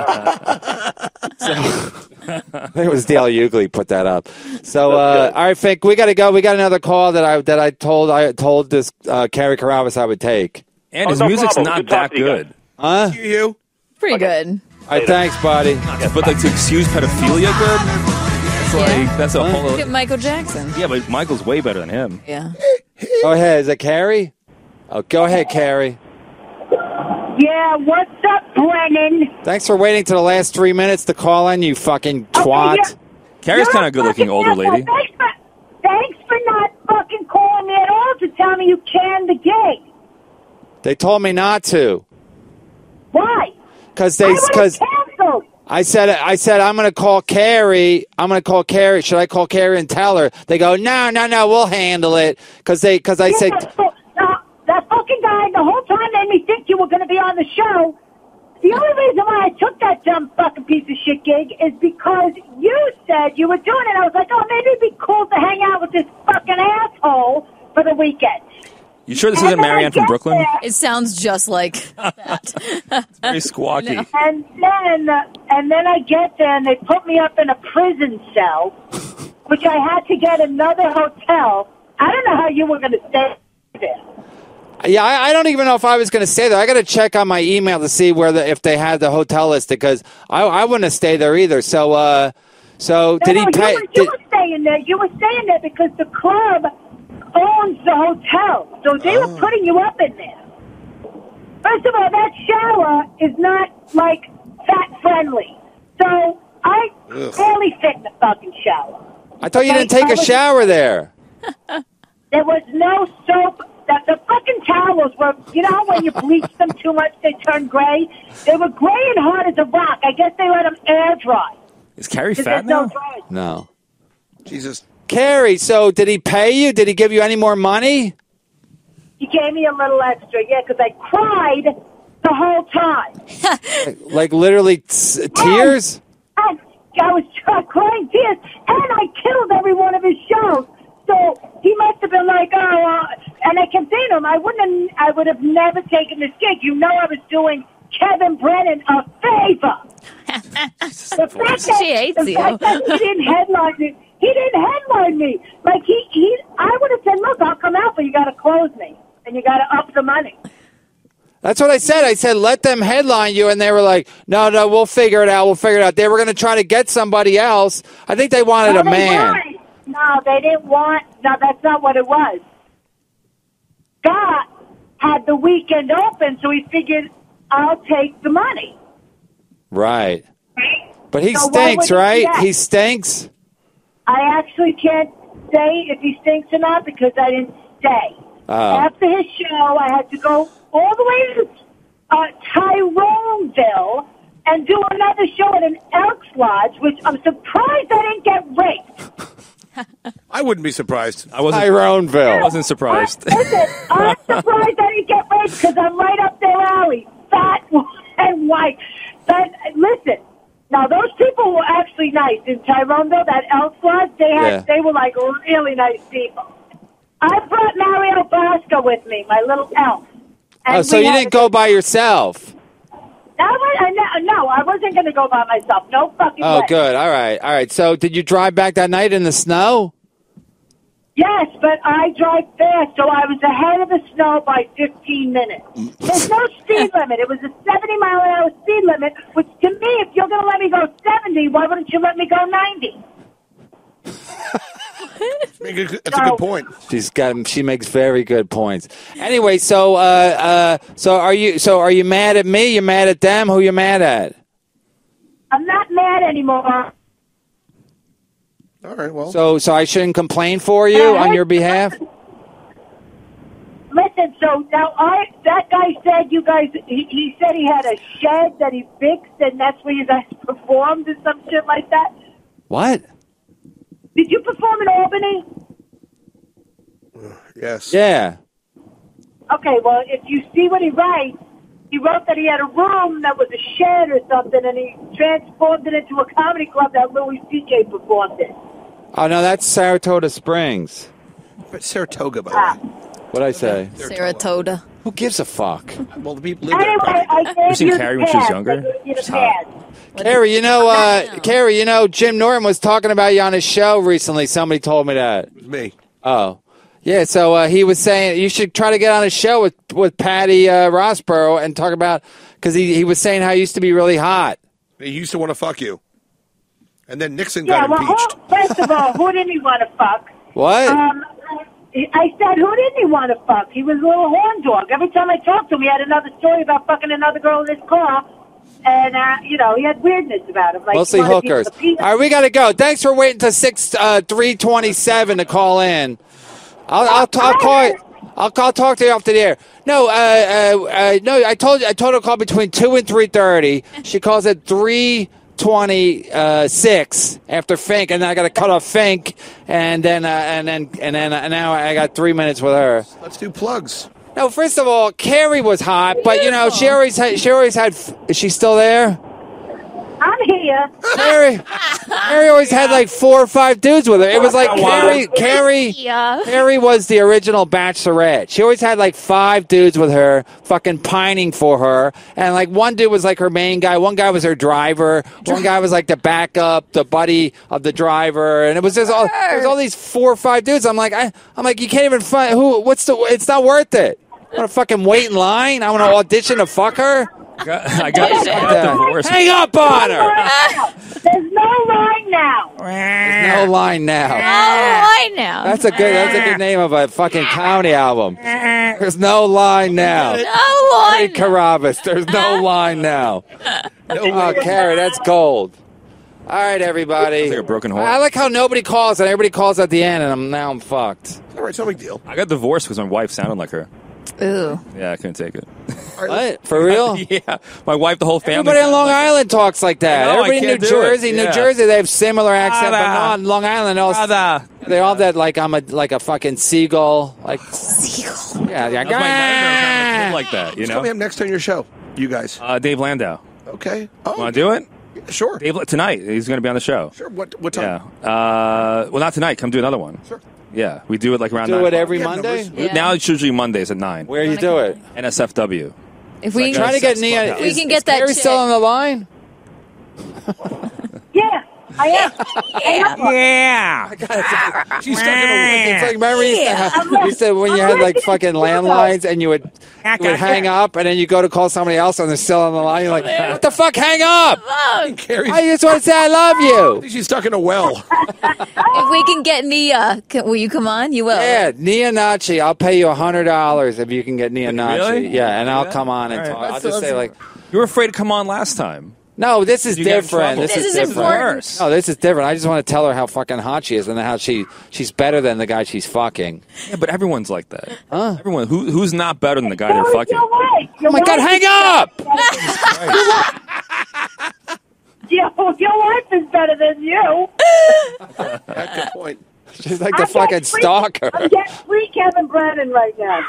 I think it was Dale Hughley put that up. So, all right, Fink, we got to go. We got another call that I told this Carrie Caravas I would take. And his music's not that good. Huh? You? Pretty good. All right, thanks, buddy. But like to excuse pedophilia good? It's like that's a whole. Look at Michael Jackson. Yeah, but Michael's way better than him. Yeah. Go ahead. Is it Carrie? Oh, go ahead, Carrie. Yeah, what's up, Brennan? Thanks for waiting to the last 3 minutes to call in, you fucking twat. Carrie's kind of good-looking older lady. Thanks for not fucking calling me at all to tell me you canned the gig. They told me not to. Why? Because canceled. I said I'm going to call Carrie. Should I call Carrie and tell her? They go, no, we'll handle it. Because I said. That fucking guy the whole time made me think you were going to be on the show. The only reason why I took that dumb fucking piece of shit gig is because you said you were doing it. I was like, oh, maybe it'd be cool to hang out with this fucking asshole for the weekend. You sure this isn't Marianne from Brooklyn? It sounds just like that. It's very squawky. No. And then I get there and they put me up in a prison cell, which I had to get another hotel. I don't know how you were going to stay there. Yeah, I don't even know if I was going to stay there. I got to check on my email to see if they had the hotel listed because I wouldn't have stayed there either. So did he pay? You were staying there. You were staying there because the club owns the hotel, so they were putting you up in there. First of all, that shower is not like fat friendly, so I barely fit in the fucking shower. I thought you didn't take a shower there. There was no soap. The fucking towels were, you know, when you bleach them too much, they turn gray. They were gray and hard as a rock. I guess they let them air dry. Is Carrie fat now? No. Jesus. Carrie, so did he pay you? Did he give you any more money? He gave me a little extra, yeah, because I cried the whole time. like literally tears? And I was crying tears, and I killed every one of his shows. So he must have been like, and I kept saying to him, I would have never taken this gig. You know, I was doing Kevin Brennan a favor. The fact that he didn't headline me. He didn't headline me. Like I would have said, look, I'll come out, but you got to close me and you got to up the money. That's what I said. I said, let them headline you. And they were like, no, we'll figure it out. They were going to try to get somebody else. I think they wanted a man. No, they didn't want. No, that's not what it was. Scott had the weekend open, so he figured I'll take the money. Right. But he stinks, right? He stinks. I actually can't say if he stinks or not because I didn't stay. After his show, I had to go all the way to Tyroneville and do another show at an Elks Lodge, which I'm surprised I didn't get raped. I wouldn't be surprised. Tyroneville. I wasn't surprised. Listen, I'm surprised I didn't get raped because I'm right up their alley, fat and white. But listen, now those people were actually nice in Tyroneville. That Elks Lodge, they were like really nice people. I brought Mario Bosco with me, my little elf. So you didn't go by yourself? No, I wasn't going to go by myself. No fucking way. Oh, good. All right. So did you drive back that night in the snow? Yes, but I drive fast, so I was ahead of the snow by 15 minutes. There's no speed limit. It was a 70-mile-an-hour speed limit, which to me, if you're going to let me go 70, why wouldn't you let me go 90? That's a good point. She makes very good points. Anyway, so are you mad at me? You mad at them? Who you mad at? I'm not mad anymore. All right, well. So I shouldn't complain for you on your behalf? Listen, listen. So now that guy said you guys. He said he had a shed that he fixed, and that's where you guys performed or some shit like that. What? Did you perform in Albany? Yes. Yeah. Okay, well, if you see what he writes, he wrote that he had a room that was a shed or something, and he transformed it into a comedy club that Louis C.K. performed in. Oh, no, that's Saratoga Springs. But Saratoga, by the way. What'd I say? Saratoga. Who gives a fuck? Well, the people live there. Anyway, I gave seen you Carrie the when she was pass. younger? I gave you the She's hot. pass. Carrie, Jim Norton was talking about you on his show recently. Somebody told me that. It was me. Oh. Yeah, so he was saying you should try to get on a show with Patty Rossborough and talk about, because he was saying how he used to be really hot. He used to want to fuck you. And then Nixon Yeah, got well, impeached. first of all, who didn't he want to fuck? What? I said, who didn't he want to fuck? He was a little horn dog. Every time I talked to him, he had another story about fucking another girl in his car. And, he had weirdness about him. Like, Mostly he wanted hookers. people to pee- All right, we got to go. Thanks for waiting till 3:27 to call in. I'll talk to you after the air. No, I told her to call between 2 and 3:30. She calls at 3:26 after Fink, and then I got to cut off Fink, and then now I got 3 minutes with her. Let's do plugs. No, first of all, Carrie was hot, but she always had. Is she still there? I'm here. Carrie always had like 4 or 5 dudes with her. It was like Carrie was the original Bachelorette. She always had like 5 dudes with her, fucking pining for her. And like one dude was like her main guy. One guy was her driver. One guy was like the backup, the buddy of the driver. And it was just all these 4 or 5 dudes. I'm like, you can't even find it's not worth it. I want to fucking wait in line. I want to audition to fuck her. I got divorced. Hang up on her. There's no line now. There's no line now. Oh, I know. That's a good name of a fucking comedy album. There's no line now. No line. Carabas. There's no line now. Oh, Carrie, that's gold. All right, everybody. It's like a broken horn. I like how nobody calls and everybody calls at the end, and I'm fucked. All right, it's no big deal. I got divorced because my wife sounded like her. Ooh. Yeah, I couldn't take it. What? For real? Yeah, my wife, the whole family. Everybody on Long Island talks like that. I know, Everybody I in New can't do Jersey, it. Yeah. New Jersey, they have similar accent, but Brother. not on Long Island. They all have that like I'm like a fucking seagull, like Seagull. yeah, That was my nightmare, having a kid like that, you know. Coming up next on your show, you guys. Dave Landau. Okay. Oh, Want to do it? sure. Dave tonight. He's going to be on the show. Sure. What time? Yeah. Well, not tonight. Come do another one. Sure. Yeah, we do it like around. do 9 it every Yeah, Monday. numbers. Yeah. Now it's usually Mondays at 9. Where you do it? NSFW. If we Trying to get Sex Nia. Clubhouse. We can get that Carrie chick. still on the line? Yeah, I am. Yeah. She's stuck in a. It's like remember you said when you had like fucking landlines and you would hang up and then you go to call somebody else and they're still on the line. You're like, what the fuck? Hang up! Carrie's, I just want to say I love you. she's stuck in a well. If we can get Nia, will you come on? You will. Yeah, Nia Nachi. I'll pay you $100 if you can get Nia Nachi. Really? Yeah, and I'll Yeah? come on and All right. talk. I'll That's just say awesome. like, You were afraid to come on last time. no, this is You get in different. trouble. This is different. important. No, this is different. I just want to tell her how fucking hot she is and how she's better than the guy she's fucking. Yeah, but everyone's like that. Everyone who's not better than the guy they're fucking. Your wife. Oh my God, hang up! Your wife is better than you. Good point. She's like the I'm fucking getting free- stalker. I'm getting free Kevin Brennan right now.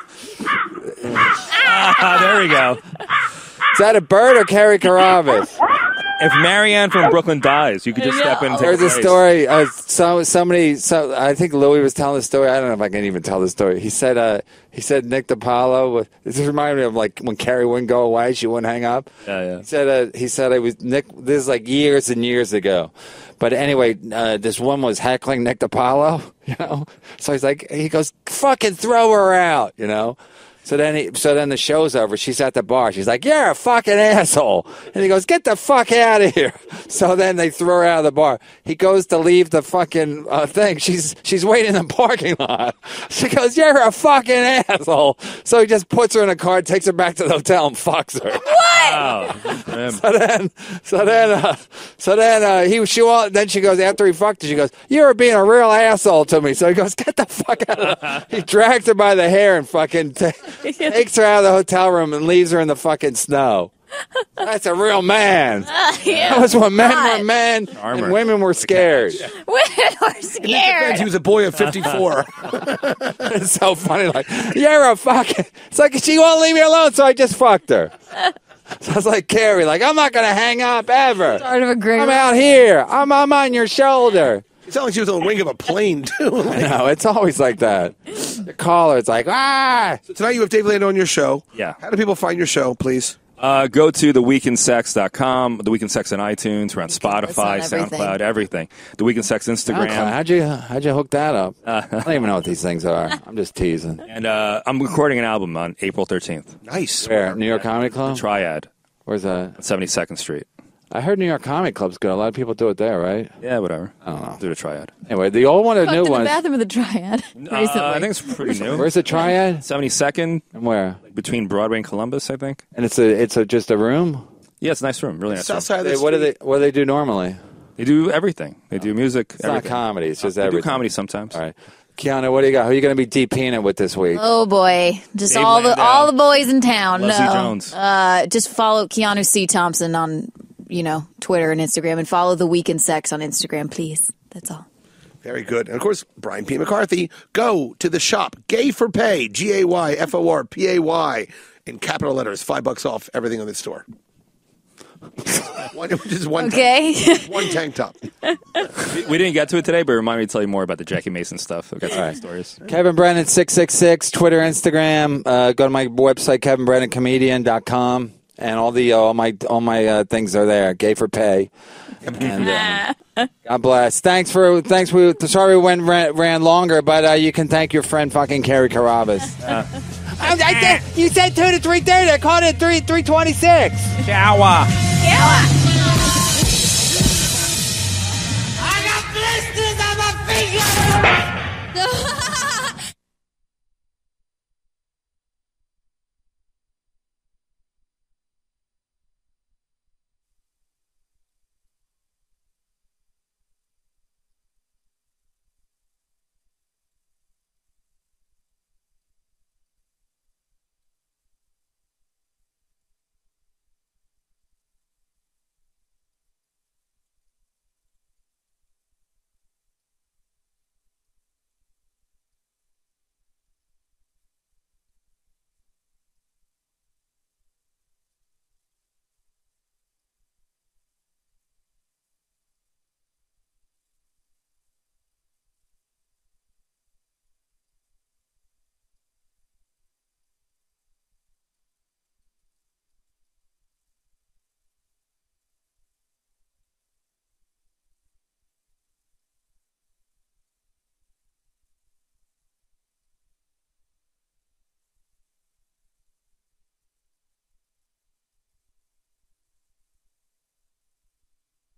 There we go. Is that a bird or Carrie Carabas? If Marianne from Brooklyn dies, you could just step in and take There's a place. story. I think Louis was telling the story. I don't know if I can even tell the story. He said Nick DiPaolo. This reminded me of like when Carrie wouldn't go away, she wouldn't hang up. Yeah. He said it was Nick. This is like years and years ago. But anyway, this woman was heckling Nick DiPaolo. So he goes, fucking throw her out. So then the show's over. She's at the bar. She's like, you're a fucking asshole. And he goes, get the fuck out of here. So then they throw her out of the bar. He goes to leave the fucking thing. She's waiting in the parking lot. She goes, you're a fucking asshole. So he just puts her in a car, takes her back to the hotel and fucks her. What? Then she goes, after he fucked her, she goes, "You were being a real asshole to me." So he goes, "Get the fuck out!" He drags her by the hair and fucking takes her out of the hotel room and leaves her in the fucking snow. That's a real man. That was when men were men and women were scared. Women were scared. He was a boy of 54. It's so funny. Like, you're a fucking. It's like she won't leave me alone, so I just fucked her. So I was like Carrie, like, I'm not gonna hang up ever. Start of a great. I'm out here. I'm on your shoulder. It sounds like she was on the wing of a plane too. Like, No, it's always like that. The caller, it's like, ah. so tonight you have Dave Lando on your show. Yeah. How do people find your show, please? Go to theweekendsex.com, The Week in Sex on iTunes, we're on Spotify, Listen, everything. SoundCloud, everything. The Week in Sex Instagram. Okay, how'd you hook that up? I don't even know what these things are. I'm just teasing. And I'm recording an album on April 13th. Nice. Where? New York Comedy Club? Triad Where's that? on 72nd Street. I heard New York Comedy Club's good. A lot of people do it there, right? Yeah, whatever. I don't know. Do the Triad. Anyway, the old one or the Fucked new in the one? bathroom of the Triad recently. I think it's pretty new. Where's the Triad? 72nd, And where? between Broadway and Columbus, I think. And it's just a room? Yeah, it's a nice room. Really nice room. South side of the What do they do normally? They do everything. They do music, It's not everything. comedy. It's just They do everything. comedy sometimes. All right. Keanu, what do you got? Who are you going to be DPing it with this week? Oh boy, just Dave all Landau. the boys in town. Leslie no. Jones. Just follow Keanu C. Thompson on Twitter and Instagram, and follow The Week in Sex on Instagram, please. That's all. Very good. And of course, Brian P. McCarthy. Go to the shop. Gay for Pay. GayForPay. In capital letters. $5 off everything on the store. Just one. Okay. One tank top. We didn't get to it today, but remind me to tell you more about the Jackie Mason stuff. I've got some stories. Kevin Brennan 666, Twitter, Instagram. Go to my website, kevinbrennancomedian.com, and all my things are there. Gay for Pay. And God bless. Thanks. Sorry we ran longer, but you can thank your friend fucking Carrie Carabas. You said 2 to 3:30. I called it 3:26. Shower. I got blisters on my fingers.